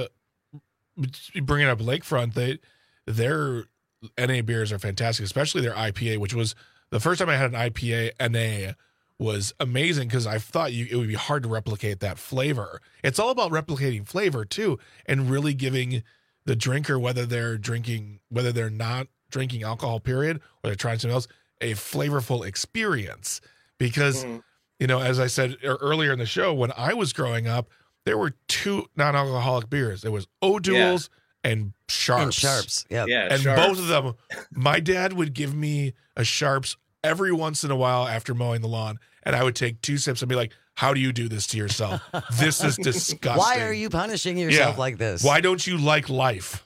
the bringing up Lakefront, they their N A beers are fantastic, especially their I P A, which was the first time I had an I P A N A was amazing because I thought you it would be hard to replicate that flavor. It's all about replicating flavor too, and really giving the drinker, whether they're drinking, whether they're not drinking alcohol, period, or they're trying something else, a flavorful experience. Because Mhm. you know, as I said e- earlier in the show, when I was growing up, there were two non-alcoholic beers. There was O'Doul's and Sharps. And Sharps, yep. Yeah, And Sharps. both of them, my dad would give me a Sharps every once in a while after mowing the lawn, and I would take two sips and be like, how do you do this to yourself? This is disgusting. Why are you punishing yourself Yeah. like this? Why don't you like life?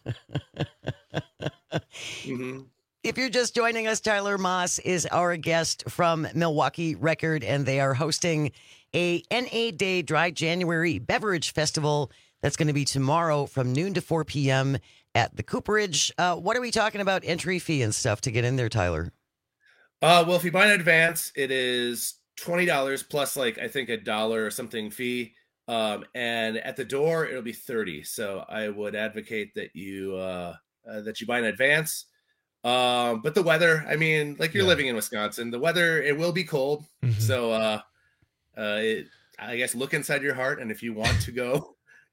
Mm-hmm. If you're just joining us, Tyler Moss is our guest from Milwaukee Record, and they are hosting a N A Day Dry January Beverage Festival that's going to be tomorrow from noon to four p.m. at the Cooperage. Uh, what are we talking about entry fee and stuff to get in there, Tyler? Uh, well, if you buy in advance, it is twenty dollars plus, like I think a dollar or something fee. Um, and at the door, it'll be thirty. So I would advocate that you uh, uh, that you buy in advance. Um, but the weather, I mean, like you're Yeah. living in Wisconsin, the weather it will be cold. Mhm. So uh, uh, it, I guess look inside your heart, and if you want to go,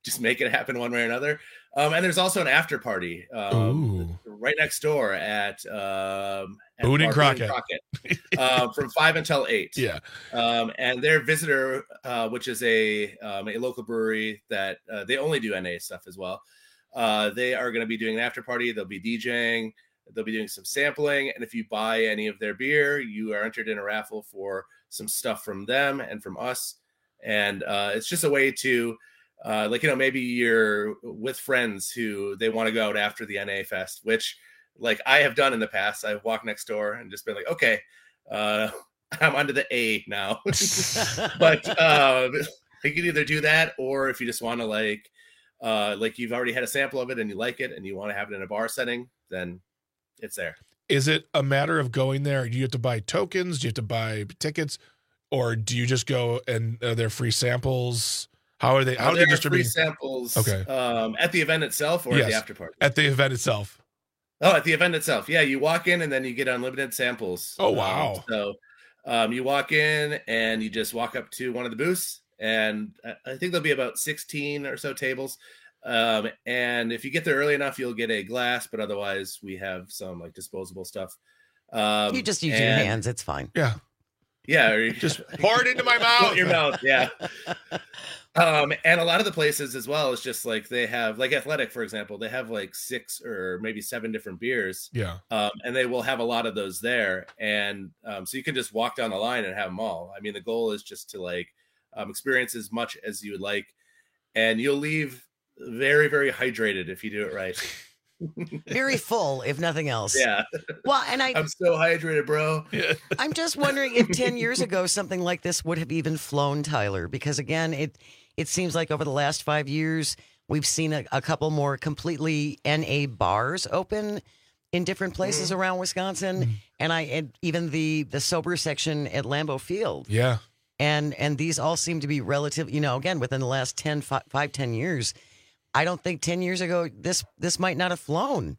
just make it happen one way or another. Um, and there's also an after party um, right next door at, um, at Boone and Bar Crockett, Crockett uh, from five until eight. Yeah. Um, and their visitor, uh, which is a um, a local brewery that uh, they only do N A stuff as well. Uh, they are going to be doing an after party. They'll be DJing. They'll be doing some sampling. And if you buy any of their beer, you are entered in a raffle for some stuff from them and from us. And uh, it's just a way to, uh, like, you know, maybe you're with friends who they want to go out after the N A Fest, which, like, I have done in the past. I've walked next door and just been like, okay, uh, I'm onto the A now. But uh, you can either do that, or if you just want to, like, uh, like you've already had a sample of it and you like it and you want to have it in a bar setting, then it's there. Is it a matter of going there? Do you have to buy tokens? Do you have to buy tickets? Or do you just go and are there free samples? How are they? How uh, are there they are distributing? free samples Okay. um, at the event itself or Yes, at the after party? At the event itself. Oh, at the event itself. Yeah, you walk in and then you get unlimited samples. Oh, wow. Um, so um, you walk in and you just walk up to one of the booths, and I I think there'll be about sixteen or so tables. Um, and if you get there early enough, you'll get a glass, but otherwise we have some like disposable stuff. Um, You just use your and- hands. It's fine. Yeah. Yeah. Or you Just pour it into my mouth. Put your mouth. Yeah. Um, and a lot of the places as well is just like they have, like Athletic, for example, they have like six or maybe seven different beers. Yeah. Um, and they will have a lot of those there. And um, so you can just walk down the line and have them all. I mean, the goal is just to like um, experience as much as you would like. And you'll leave very, very hydrated if you do it right. Very full, if nothing else. Yeah. Well, and I, I'm so hydrated, bro. I'm just wondering if ten years ago something like this would have even flown, Tyler, because again, it it seems like over the last five years we've seen a, a couple more completely N A bars open in different places Mm. around Wisconsin, Mm. and I and even the the sober section at Lambeau Field. Yeah. And and these all seem to be relative, you know, again within the last ten, five, five, ten years. I don't think ten years ago this this might not have flown.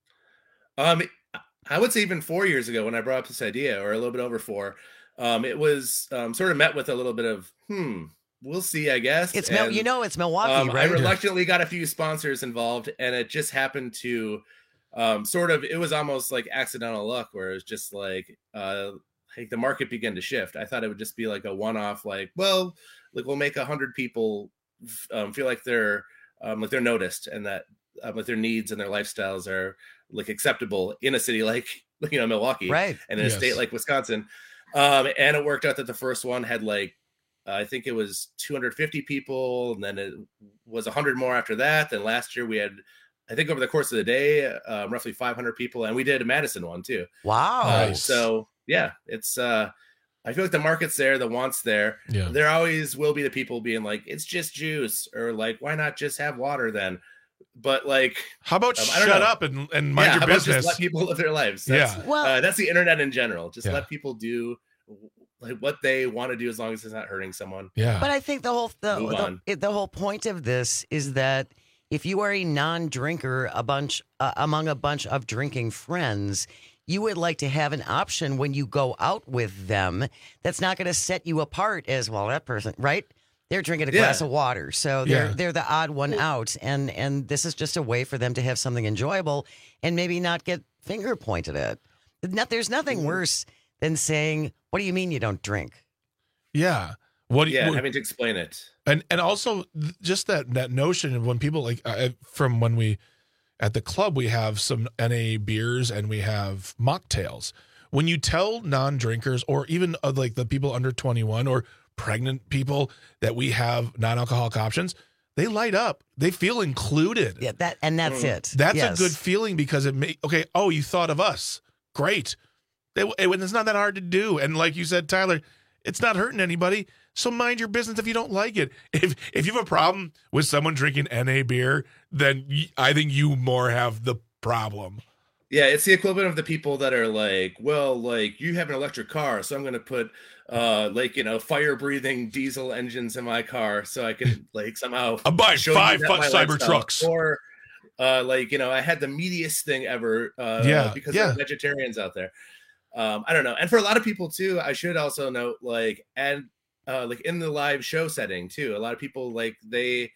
Um, I would say even four years ago when I brought up this idea, or a little bit over four, um, it was um, sort of met with a little bit of, hmm, we'll see, I guess. It's Mil- And, you know it's Milwaukee, um, right? I reluctantly got a few sponsors involved, and it just happened to um, sort of, it was almost like accidental luck, where it was just like, uh, like the market began to shift. I thought it would just be like a one-off, like, well, like we'll make a hundred people um, feel like they're um, like they're noticed, and that um, like their needs and their lifestyles are like acceptable in a city like you know Milwaukee, right? And in a Yes. state like Wisconsin. Um, and it worked out that the first one had like uh, I think it was two hundred fifty people, and then it was one hundred more after that. Then last year we had, I think over the course of the day, uh, roughly five hundred people, and we did a Madison one too. Wow! Uh, Nice. so yeah, it's. Uh, I feel like the market's there, the want's there. Yeah. There always will be the people being like, "It's just juice," or like, "Why not just have water then?" But like, How about um, I don't shut know. up and, and mind Yeah, your how about business? Just let people live their lives. That's, Yeah. Well- uh, that's the internet in general. Just Yeah. let people do like what they want to do as long as it's not hurting someone. Yeah. But I think the whole the, Move on. the, the whole point of this is that if you are a non-drinker, a bunch uh, among a bunch of drinking friends, you would like to have an option when you go out with them that's not going to set you apart as well. That person, right? They're drinking a Yeah. glass of water, so they're Yeah. they're the odd one out, and and this is just a way for them to have something enjoyable and maybe not get finger pointed at. Not, there's nothing Mm-hmm. worse than saying, "What do you mean you don't drink?" Yeah. What? Yeah, what- having to explain it. and and also th- just that that notion of when people like uh, from when we at the club we have some N A beers and we have mocktails. When you tell non-drinkers or even uh, like the people under twenty-one or pregnant people that we have non-alcoholic options, they light up. They feel included. Yeah, that and that's Mm. it. That's Yes. a good feeling because it may okay. Oh, you thought of us. Great. It, it- it's not that hard to do. And like you said, Tyler, it's not hurting anybody. So mind your business if you don't like it. If if you have a problem with someone drinking N A beer, then y- I think you more have the problem. Yeah, it's the equivalent of the people that are like, well, like you have an electric car, so I'm going to put uh like, you know, fire breathing diesel engines in my car so I can like somehow I'm buying show you five that fu- my cyber lifestyle- trucks. Or uh like, you know, I had the meatiest thing ever uh Yeah, because yeah. there are vegetarians out there. Um I don't know. And for a lot of people too, I should also note like and uh like in the live show setting too, a lot of people like they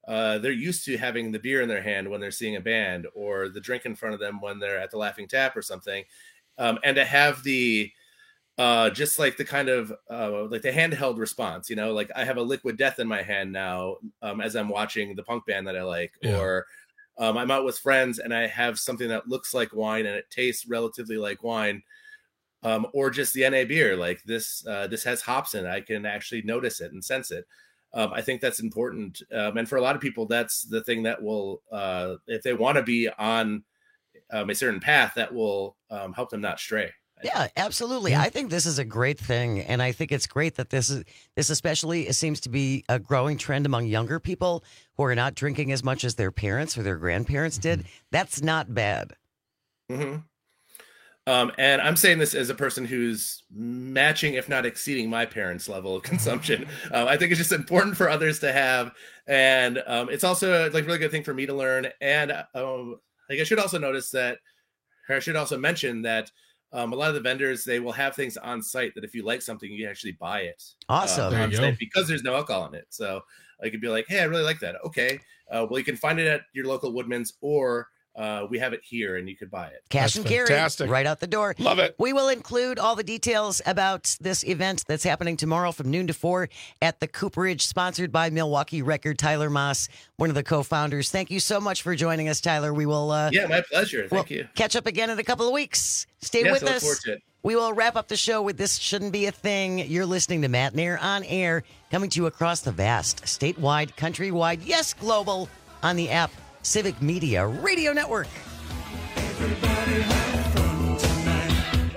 uh, they're used to having the beer in their hand when they're seeing a band, or the drink in front of them when they're at the Laughing Tap or something. Um, and to have the, uh, just like the kind of, uh, like the handheld response, you know, like I have a Liquid Death in my hand now um, as I'm watching the punk band that I like, Yeah. or um, I'm out with friends and I have something that looks like wine and it tastes relatively like wine. Um, or just the N A beer, like this, uh, this has hops in it. I can actually notice it and sense it. Um, I think that's important. Um, and for a lot of people, that's the thing that will, uh, if they want to be on um, a certain path, that will um, help them not stray. Yeah, absolutely. I think this is a great thing, and I think it's great that this is this especially seems to be a growing trend among younger people who are not drinking as much as their parents or their grandparents did. That's not bad. Mm-hmm. Um, and I'm saying this as a person who's matching, if not exceeding, my parents' level of consumption. Um, I think it's just important for others to have, and um, it's also like a really good thing for me to learn. And um, like I should also notice that, or I should also mention that um, a lot of the vendors, they will have things on site that if you like something, you can actually buy it. Awesome. Uh, There on you site go. because there's no alcohol in it. So I could be like, hey, I really like that. Okay, uh, well, you can find it at your local Woodman's, or Uh, we have it here and you could buy it. Cash and carry right out the door. Love it. We will include all the details about this event that's happening tomorrow from noon to four at the Cooperage, sponsored by Milwaukee Record. Tyler Moss, one of the co-founders. Thank you so much for joining us, Tyler. We will uh, Yeah, my pleasure. Thank we'll you. catch up again in a couple of weeks. Stay Yes, with I look us. forward to it. We will wrap up the show with This Shouldn't Be a Thing. You're listening to Matt Nair on air, coming to you across the vast, statewide, countrywide, yes, global, on the app Civic Media Radio Network. Everybody have fun tonight.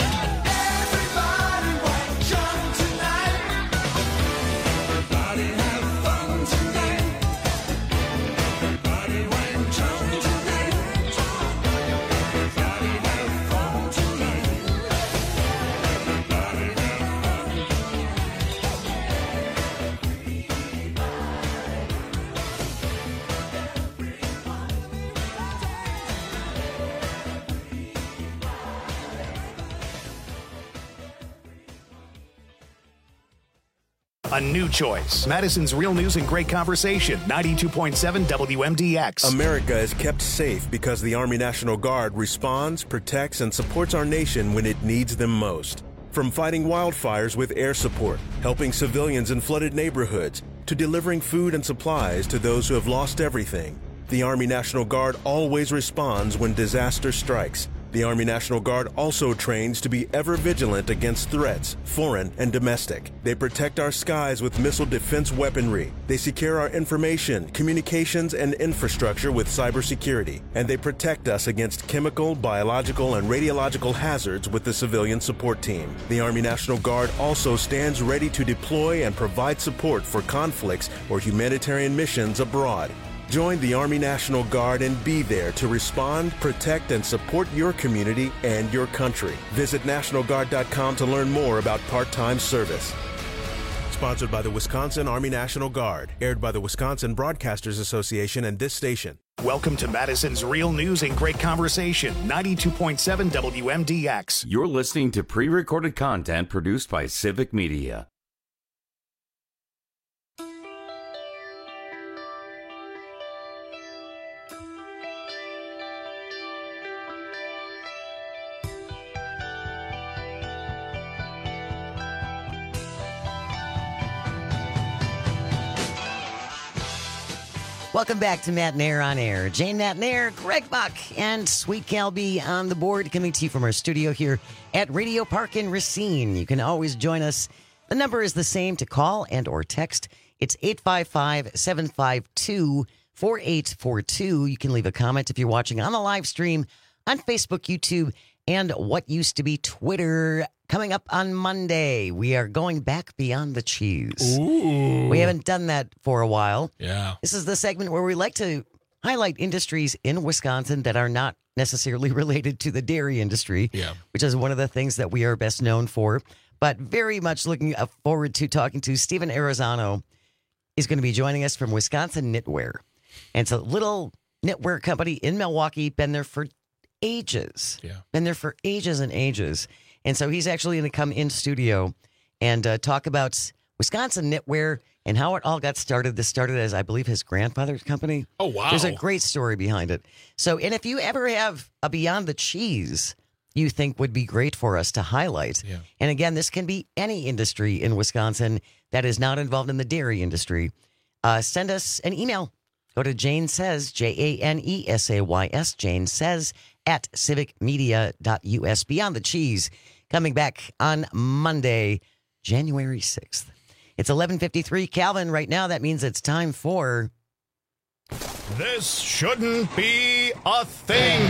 Everybody want John tonight. Everybody have fun tonight. Everybody want John tonight. Everybody have fun tonight. Everybody A new choice. Madison's Real News and Great Conversation. ninety-two point seven W M D X. America is kept safe because the Army National Guard responds, protects, and supports our nation when it needs them most. From fighting wildfires with air support, helping civilians in flooded neighborhoods, to delivering food and supplies to those who have lost everything, the Army National Guard always responds when disaster strikes. The Army National Guard also trains to be ever vigilant against threats, foreign and domestic. They protect our skies with missile defense weaponry. They secure our information, communications, and infrastructure with cybersecurity. And they protect us against chemical, biological, and radiological hazards with the civilian support team. The Army National Guard also stands ready to deploy and provide support for conflicts or humanitarian missions abroad. Join the Army National Guard and be there to respond, protect, and support your community and your country. Visit National Guard dot com to learn more about part-time service. Sponsored by the Wisconsin Army National Guard. Aired by the Wisconsin Broadcasters Association and this station. Welcome to Madison's Real News and Great Conversation. ninety-two point seven W M D X. You're listening to pre-recorded content produced by Civic Media. Welcome back to Matt Nair on Air. Jane Matt Nair, Greg Buck, and Sweet Calby on the board, coming to you from our studio here at Radio Park in Racine. You can always join us. The number is the same to call and or text. It's eight five five, seven five two, four eight four two. You can leave a comment if you're watching on the live stream on Facebook, YouTube, and what used to be Twitter. Coming up on Monday, we are going back beyond the cheese. Ooh. We haven't done that for a while. Yeah. This is the segment where we like to highlight industries in Wisconsin that are not necessarily related to the dairy industry, Yeah. which is one of the things that we are best known for. But very much looking forward to talking to Stephen Arizano. He's going to be joining us from Wisconsin Knitwear. And it's a little knitwear company in Milwaukee, been there for ages. Yeah. Been there for ages and ages. And so he's actually going to come in studio and uh, talk about Wisconsin Knitwear, and how it all got started. This started as, I believe, his grandfather's company. Oh, wow. There's a great story behind it. So, and if you ever have a Beyond the Cheese you think would be great for us to highlight, Yeah. and again, this can be any industry in Wisconsin that is not involved in the dairy industry, uh, send us an email. Go to Jane Says, J A N E S A Y S, Jane Says, at civic media dot U S. Beyond the Cheese, coming back on Monday, January sixth. It's eleven fifty-three. Calvin, right now, that means it's time for... This shouldn't be a thing.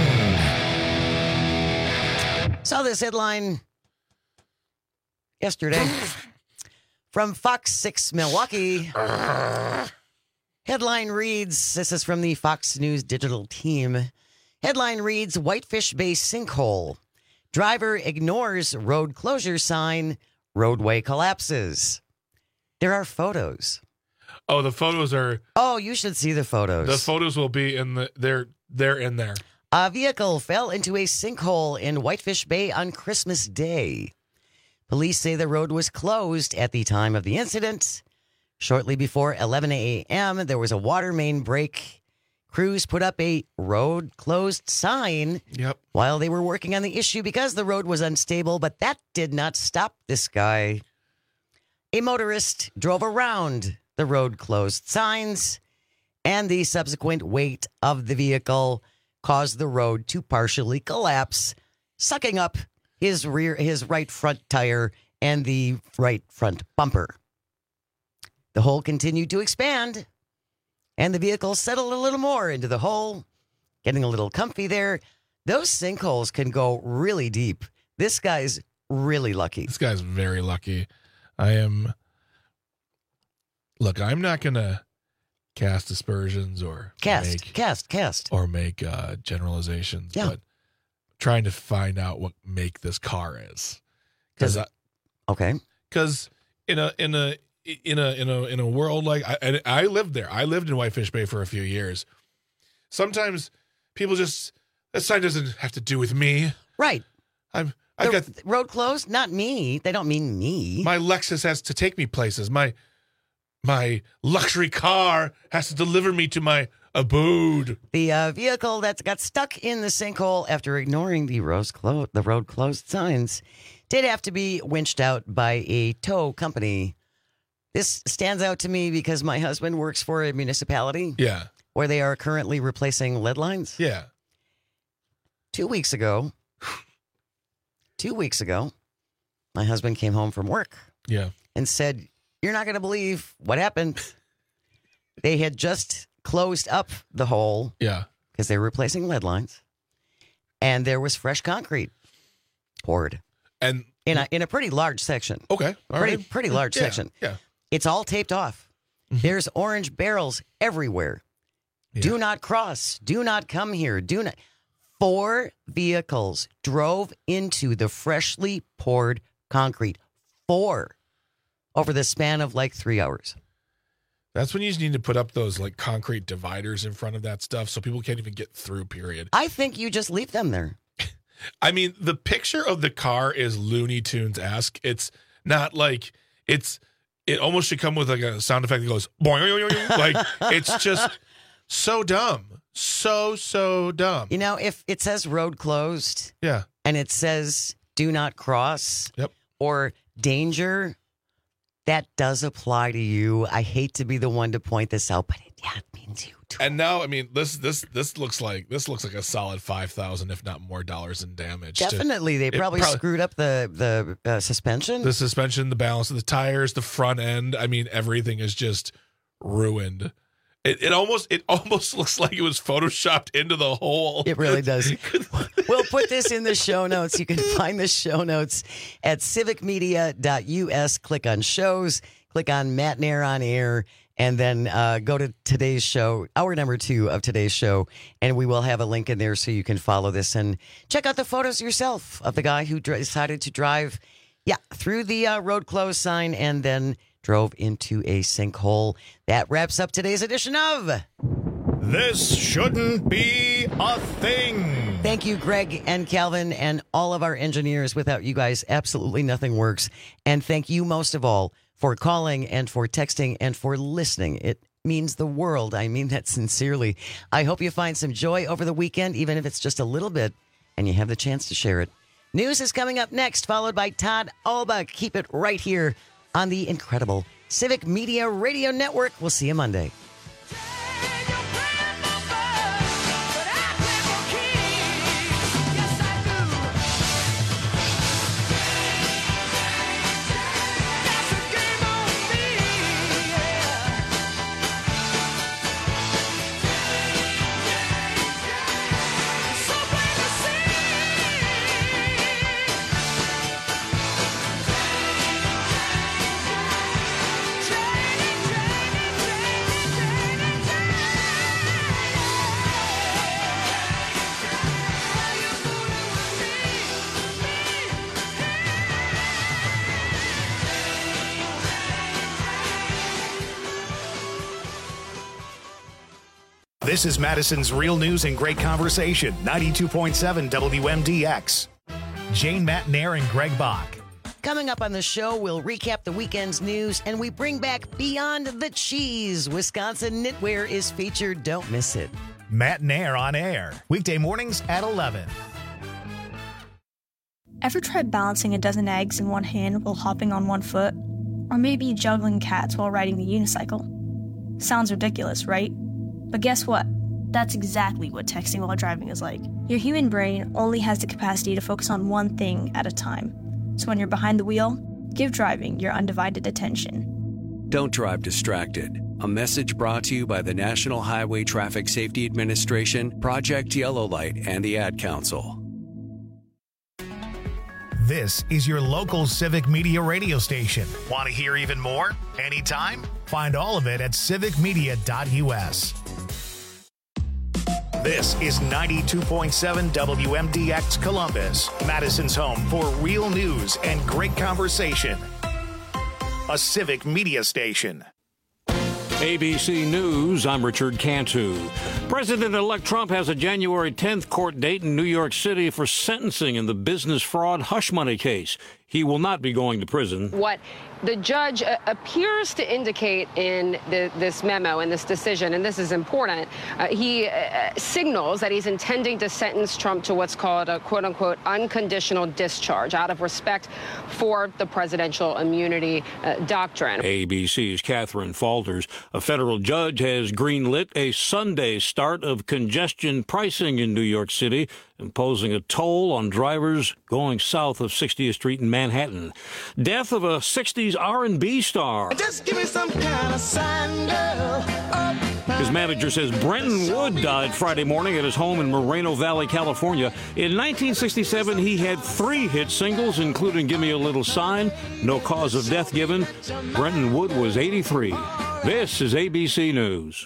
Saw this headline yesterday from Fox six Milwaukee. Headline reads, this is from the Fox News digital team. Headline reads, Whitefish Bay sinkhole. Driver ignores road closure sign. Roadway collapses. There are photos. Oh, the photos are. Oh, you should see the photos. The photos will be in the. They're they're in there. A vehicle fell into a sinkhole in Whitefish Bay on Christmas Day. Police say the road was closed at the time of the incident. Shortly before eleven a.m., there was a water main break. Crews put up a road closed sign Yep. while they were working on the issue because the road was unstable, but that did not stop this guy. A motorist drove around the road closed signs, and the subsequent weight of the vehicle caused the road to partially collapse, sucking up his rear, his right front tire and the right front bumper. The hole continued to expand, and the vehicle settled a little more into the hole, getting a little comfy there. Those sinkholes can go really deep. This guy's really lucky. This guy's very lucky. I am. Look, I'm not gonna cast aspersions or Cast, make, cast, cast. or make uh, generalizations, Yeah. but trying to find out what make this car is. Because okay, because in a in a in a in a in a world like I and I lived there. I lived in Whitefish Bay for a few years. Sometimes people just that sign doesn't have to do with me. Right. I'm I The got road closed? Not me. They don't mean me. my Lexus has to take me places. My my luxury car has to deliver me to my abode. The uh, vehicle that got stuck in the sinkhole after ignoring the, rose clo- the road closed signs did have to be winched out by a tow company. This stands out to me because my husband works for a municipality Yeah. where they are currently replacing lead lines. Yeah. Two weeks ago, two weeks ago, my husband came home from work Yeah. and said, "You're not going to believe what happened." They had just closed up the hole Yeah. because they were replacing lead lines, and there was fresh concrete poured And in a in a pretty large section. okay. All pretty right. pretty large Yeah, section. Yeah. It's all taped off. There's orange barrels everywhere. Do not cross. Do not come here. Do not. Four vehicles drove into the freshly poured concrete. Four over the span of like three hours. That's when you just need to put up those like concrete dividers in front of that stuff so people can't even get through, period. I think you just leave them there. I mean, the picture of the car is Looney Tunes-esque. It's not like it's it almost should come with like a sound effect that goes boing, like it's just so dumb. So, so dumb. You know, if it says road closed Yeah. and it says do not cross Yep. or danger, that does apply to you. I hate to be the one to point this out, but it, yeah, it means you. And now, I mean, this this this looks like this looks like a solid five thousand, if not more, dollars in damage. to- Definitely. They it probably, screwed up the, the uh, suspension. the suspension, the balance of the tires, the front end. I mean, everything is just ruined. It, it almost it almost looks like it was photoshopped into the hole. It really does. We'll put this in the show notes. You can find the show notes at civic media dot U S. Click on shows, click on Matt Nair on air, and then uh, go to today's show, hour number two of today's show, and we will have a link in there so you can follow this and check out the photos yourself of the guy who dr- decided to drive, yeah, through the uh, road closed sign and then drove into a sinkhole. That wraps up today's edition of This shouldn't be a thing. Thank you, Greg and Calvin, and all of our engineers. Without you guys, absolutely nothing works. And thank you most of all for calling and for texting and for listening. It means the world. I mean that sincerely. I hope you find some joy over the weekend, even if it's just a little bit, and you have the chance to share it. News is coming up next, followed by Todd Alba. Keep it right here on the incredible Civic Media Radio Network. We'll see you Monday. This is Madison's Real News and Great Conversation, ninety-two point seven W M D X. Jane Matt Nair and Greg Bach. Coming up on the show, we'll recap the weekend's news and we bring back Beyond the Cheese. Wisconsin Knitwear is featured. Don't miss it. Matt Nair on air, weekday mornings at eleven. Ever tried balancing a dozen eggs in one hand while hopping on one foot? Or maybe juggling cats while riding the unicycle? Sounds ridiculous, right? But guess what? That's exactly what texting while driving is like. Your human brain only has the capacity to focus on one thing at a time. So when you're behind the wheel, give driving your undivided attention. Don't drive distracted. A message brought to you by the National Highway Traffic Safety Administration, Project Yellow Light, and the Ad Council. This is your local Civic Media radio station. Want to hear even more? Anytime? Find all of it at civic media dot U S. This is ninety-two point seven W M D X Columbus, Madison's home for real news and great conversation. A Civic Media station. A B C News, I'm Richard Cantu. President-elect Trump has a January tenth court date in New York City for sentencing in the business fraud hush money case. He will not be going to prison. What the judge uh, appears to indicate in the, this memo, in this decision, and this is important, uh, he uh, signals that he's intending to sentence Trump to what's called a quote-unquote unconditional discharge out of respect for the presidential immunity uh, doctrine. A B C's Catherine Falters. A federal judge has greenlit a Sunday start of congestion pricing in New York City, imposing a toll on drivers going south of sixtieth Street in Manhattan. Death of a sixties R and B star. Just give me some kind of sign, girl. His manager says Brenton Wood died Friday morning at his home in Moreno Valley, California. In nineteen sixty-seven, he had three hit singles, including Give Me a Little Sign, No Cause of Death Given. Brenton Wood was eighty-three. This is A B C News.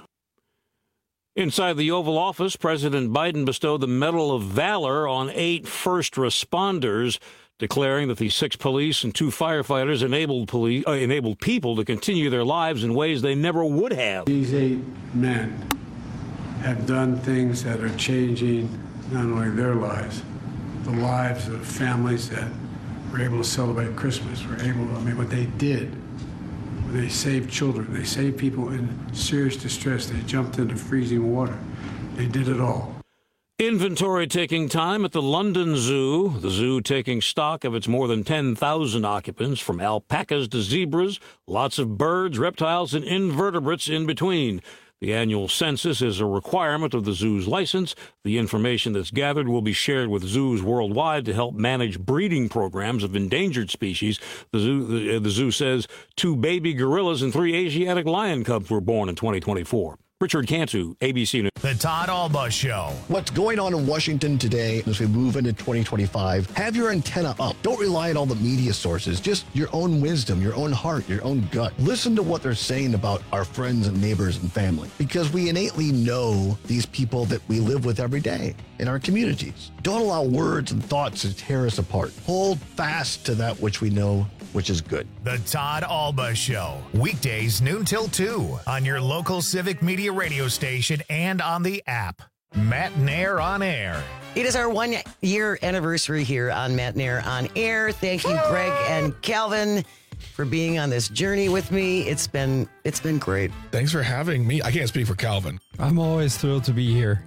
Inside the Oval Office, President Biden bestowed the Medal of Valor on eight first responders, declaring that the six police and two firefighters enabled police, uh, enabled people to continue their lives in ways they never would have. These eight men have done things that are changing not only their lives, the lives of families that were able to celebrate Christmas, were able to, I mean, what they did. They saved children. They saved people in serious distress. They jumped into freezing water. They did it all. Inventory taking time at the London Zoo. The zoo taking stock of its more than ten thousand occupants, from alpacas to zebras, lots of birds, reptiles, and invertebrates in between. The annual census is a requirement of the zoo's license. The information that's gathered will be shared with zoos worldwide to help manage breeding programs of endangered species. The zoo, the, the zoo says two baby gorillas and three Asiatic lion cubs were born in twenty twenty-four. Richard Cantu, A B C News. The Todd Alba Show. What's going on in Washington today as we move into twenty twenty-five? Have your antenna up. Don't rely on all the media sources. Just your own wisdom, your own heart, your own gut. Listen to what they're saying about our friends and neighbors and family, because we innately know these people that we live with every day in our communities. Don't allow words and thoughts to tear us apart. Hold fast to that which we know, which is good. The Todd Alba Show. Weekdays noon till two on your local Civic Media radio station and on the app. Matt Nair on Air. It is our one year anniversary here on Matt Nair on Air. Thank you, Greg and Calvin, for being on this journey with me. It's been it's been great. Thanks for having me. I can't speak for Calvin. I'm always thrilled to be here.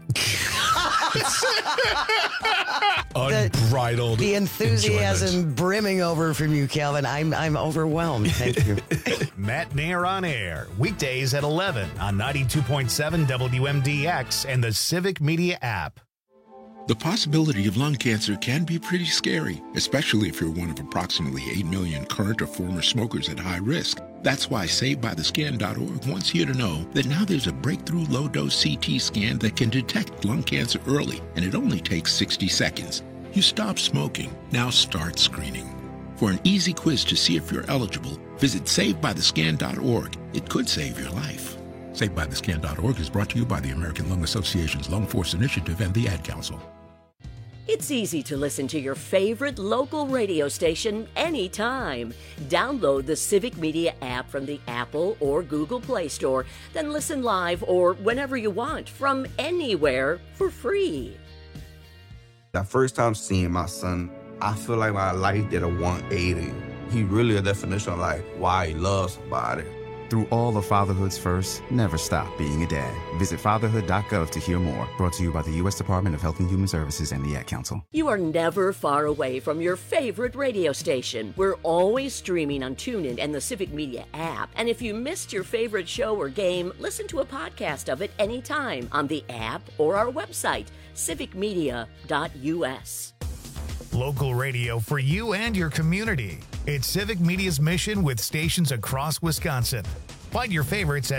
Unbridled. The enthusiasm enjoyment. brimming over from you, Calvin. I'm I'm overwhelmed. Thank you. Matt Nair on Air. Weekdays at eleven on ninety-two point seven W M D X and the Civic Media app. The possibility of lung cancer can be pretty scary, especially if you're one of approximately eight million current or former smokers at high risk. That's why Saved By The Scan dot org wants you to know that now there's a breakthrough low-dose C T scan that can detect lung cancer early, and it only takes sixty seconds. You stop smoking, now start screening. For an easy quiz to see if you're eligible, visit Saved By The Scan dot org. It could save your life. Saved By The Scan dot org is brought to you by the American Lung Association's Lung Force Initiative and the Ad Council. It's easy to listen to your favorite local radio station anytime. Download the Civic Media app from the Apple or Google Play Store, then listen live or whenever you want from anywhere for free. The first time seeing my son, I feel like my life did a one eighty. He really a definition of like why he loves somebody. Through all of fatherhood's first, never stop being a dad. Visit fatherhood dot gov to hear more. Brought to you by the U S Department of Health and Human Services and the Ad Council. You are never far away from your favorite radio station. We're always streaming on TuneIn and the Civic Media app. And if you missed your favorite show or game, listen to a podcast of it anytime on the app or our website, civic media dot U S. Local radio for you and your community. It's Civic Media's mission with stations across Wisconsin. Find your favorites at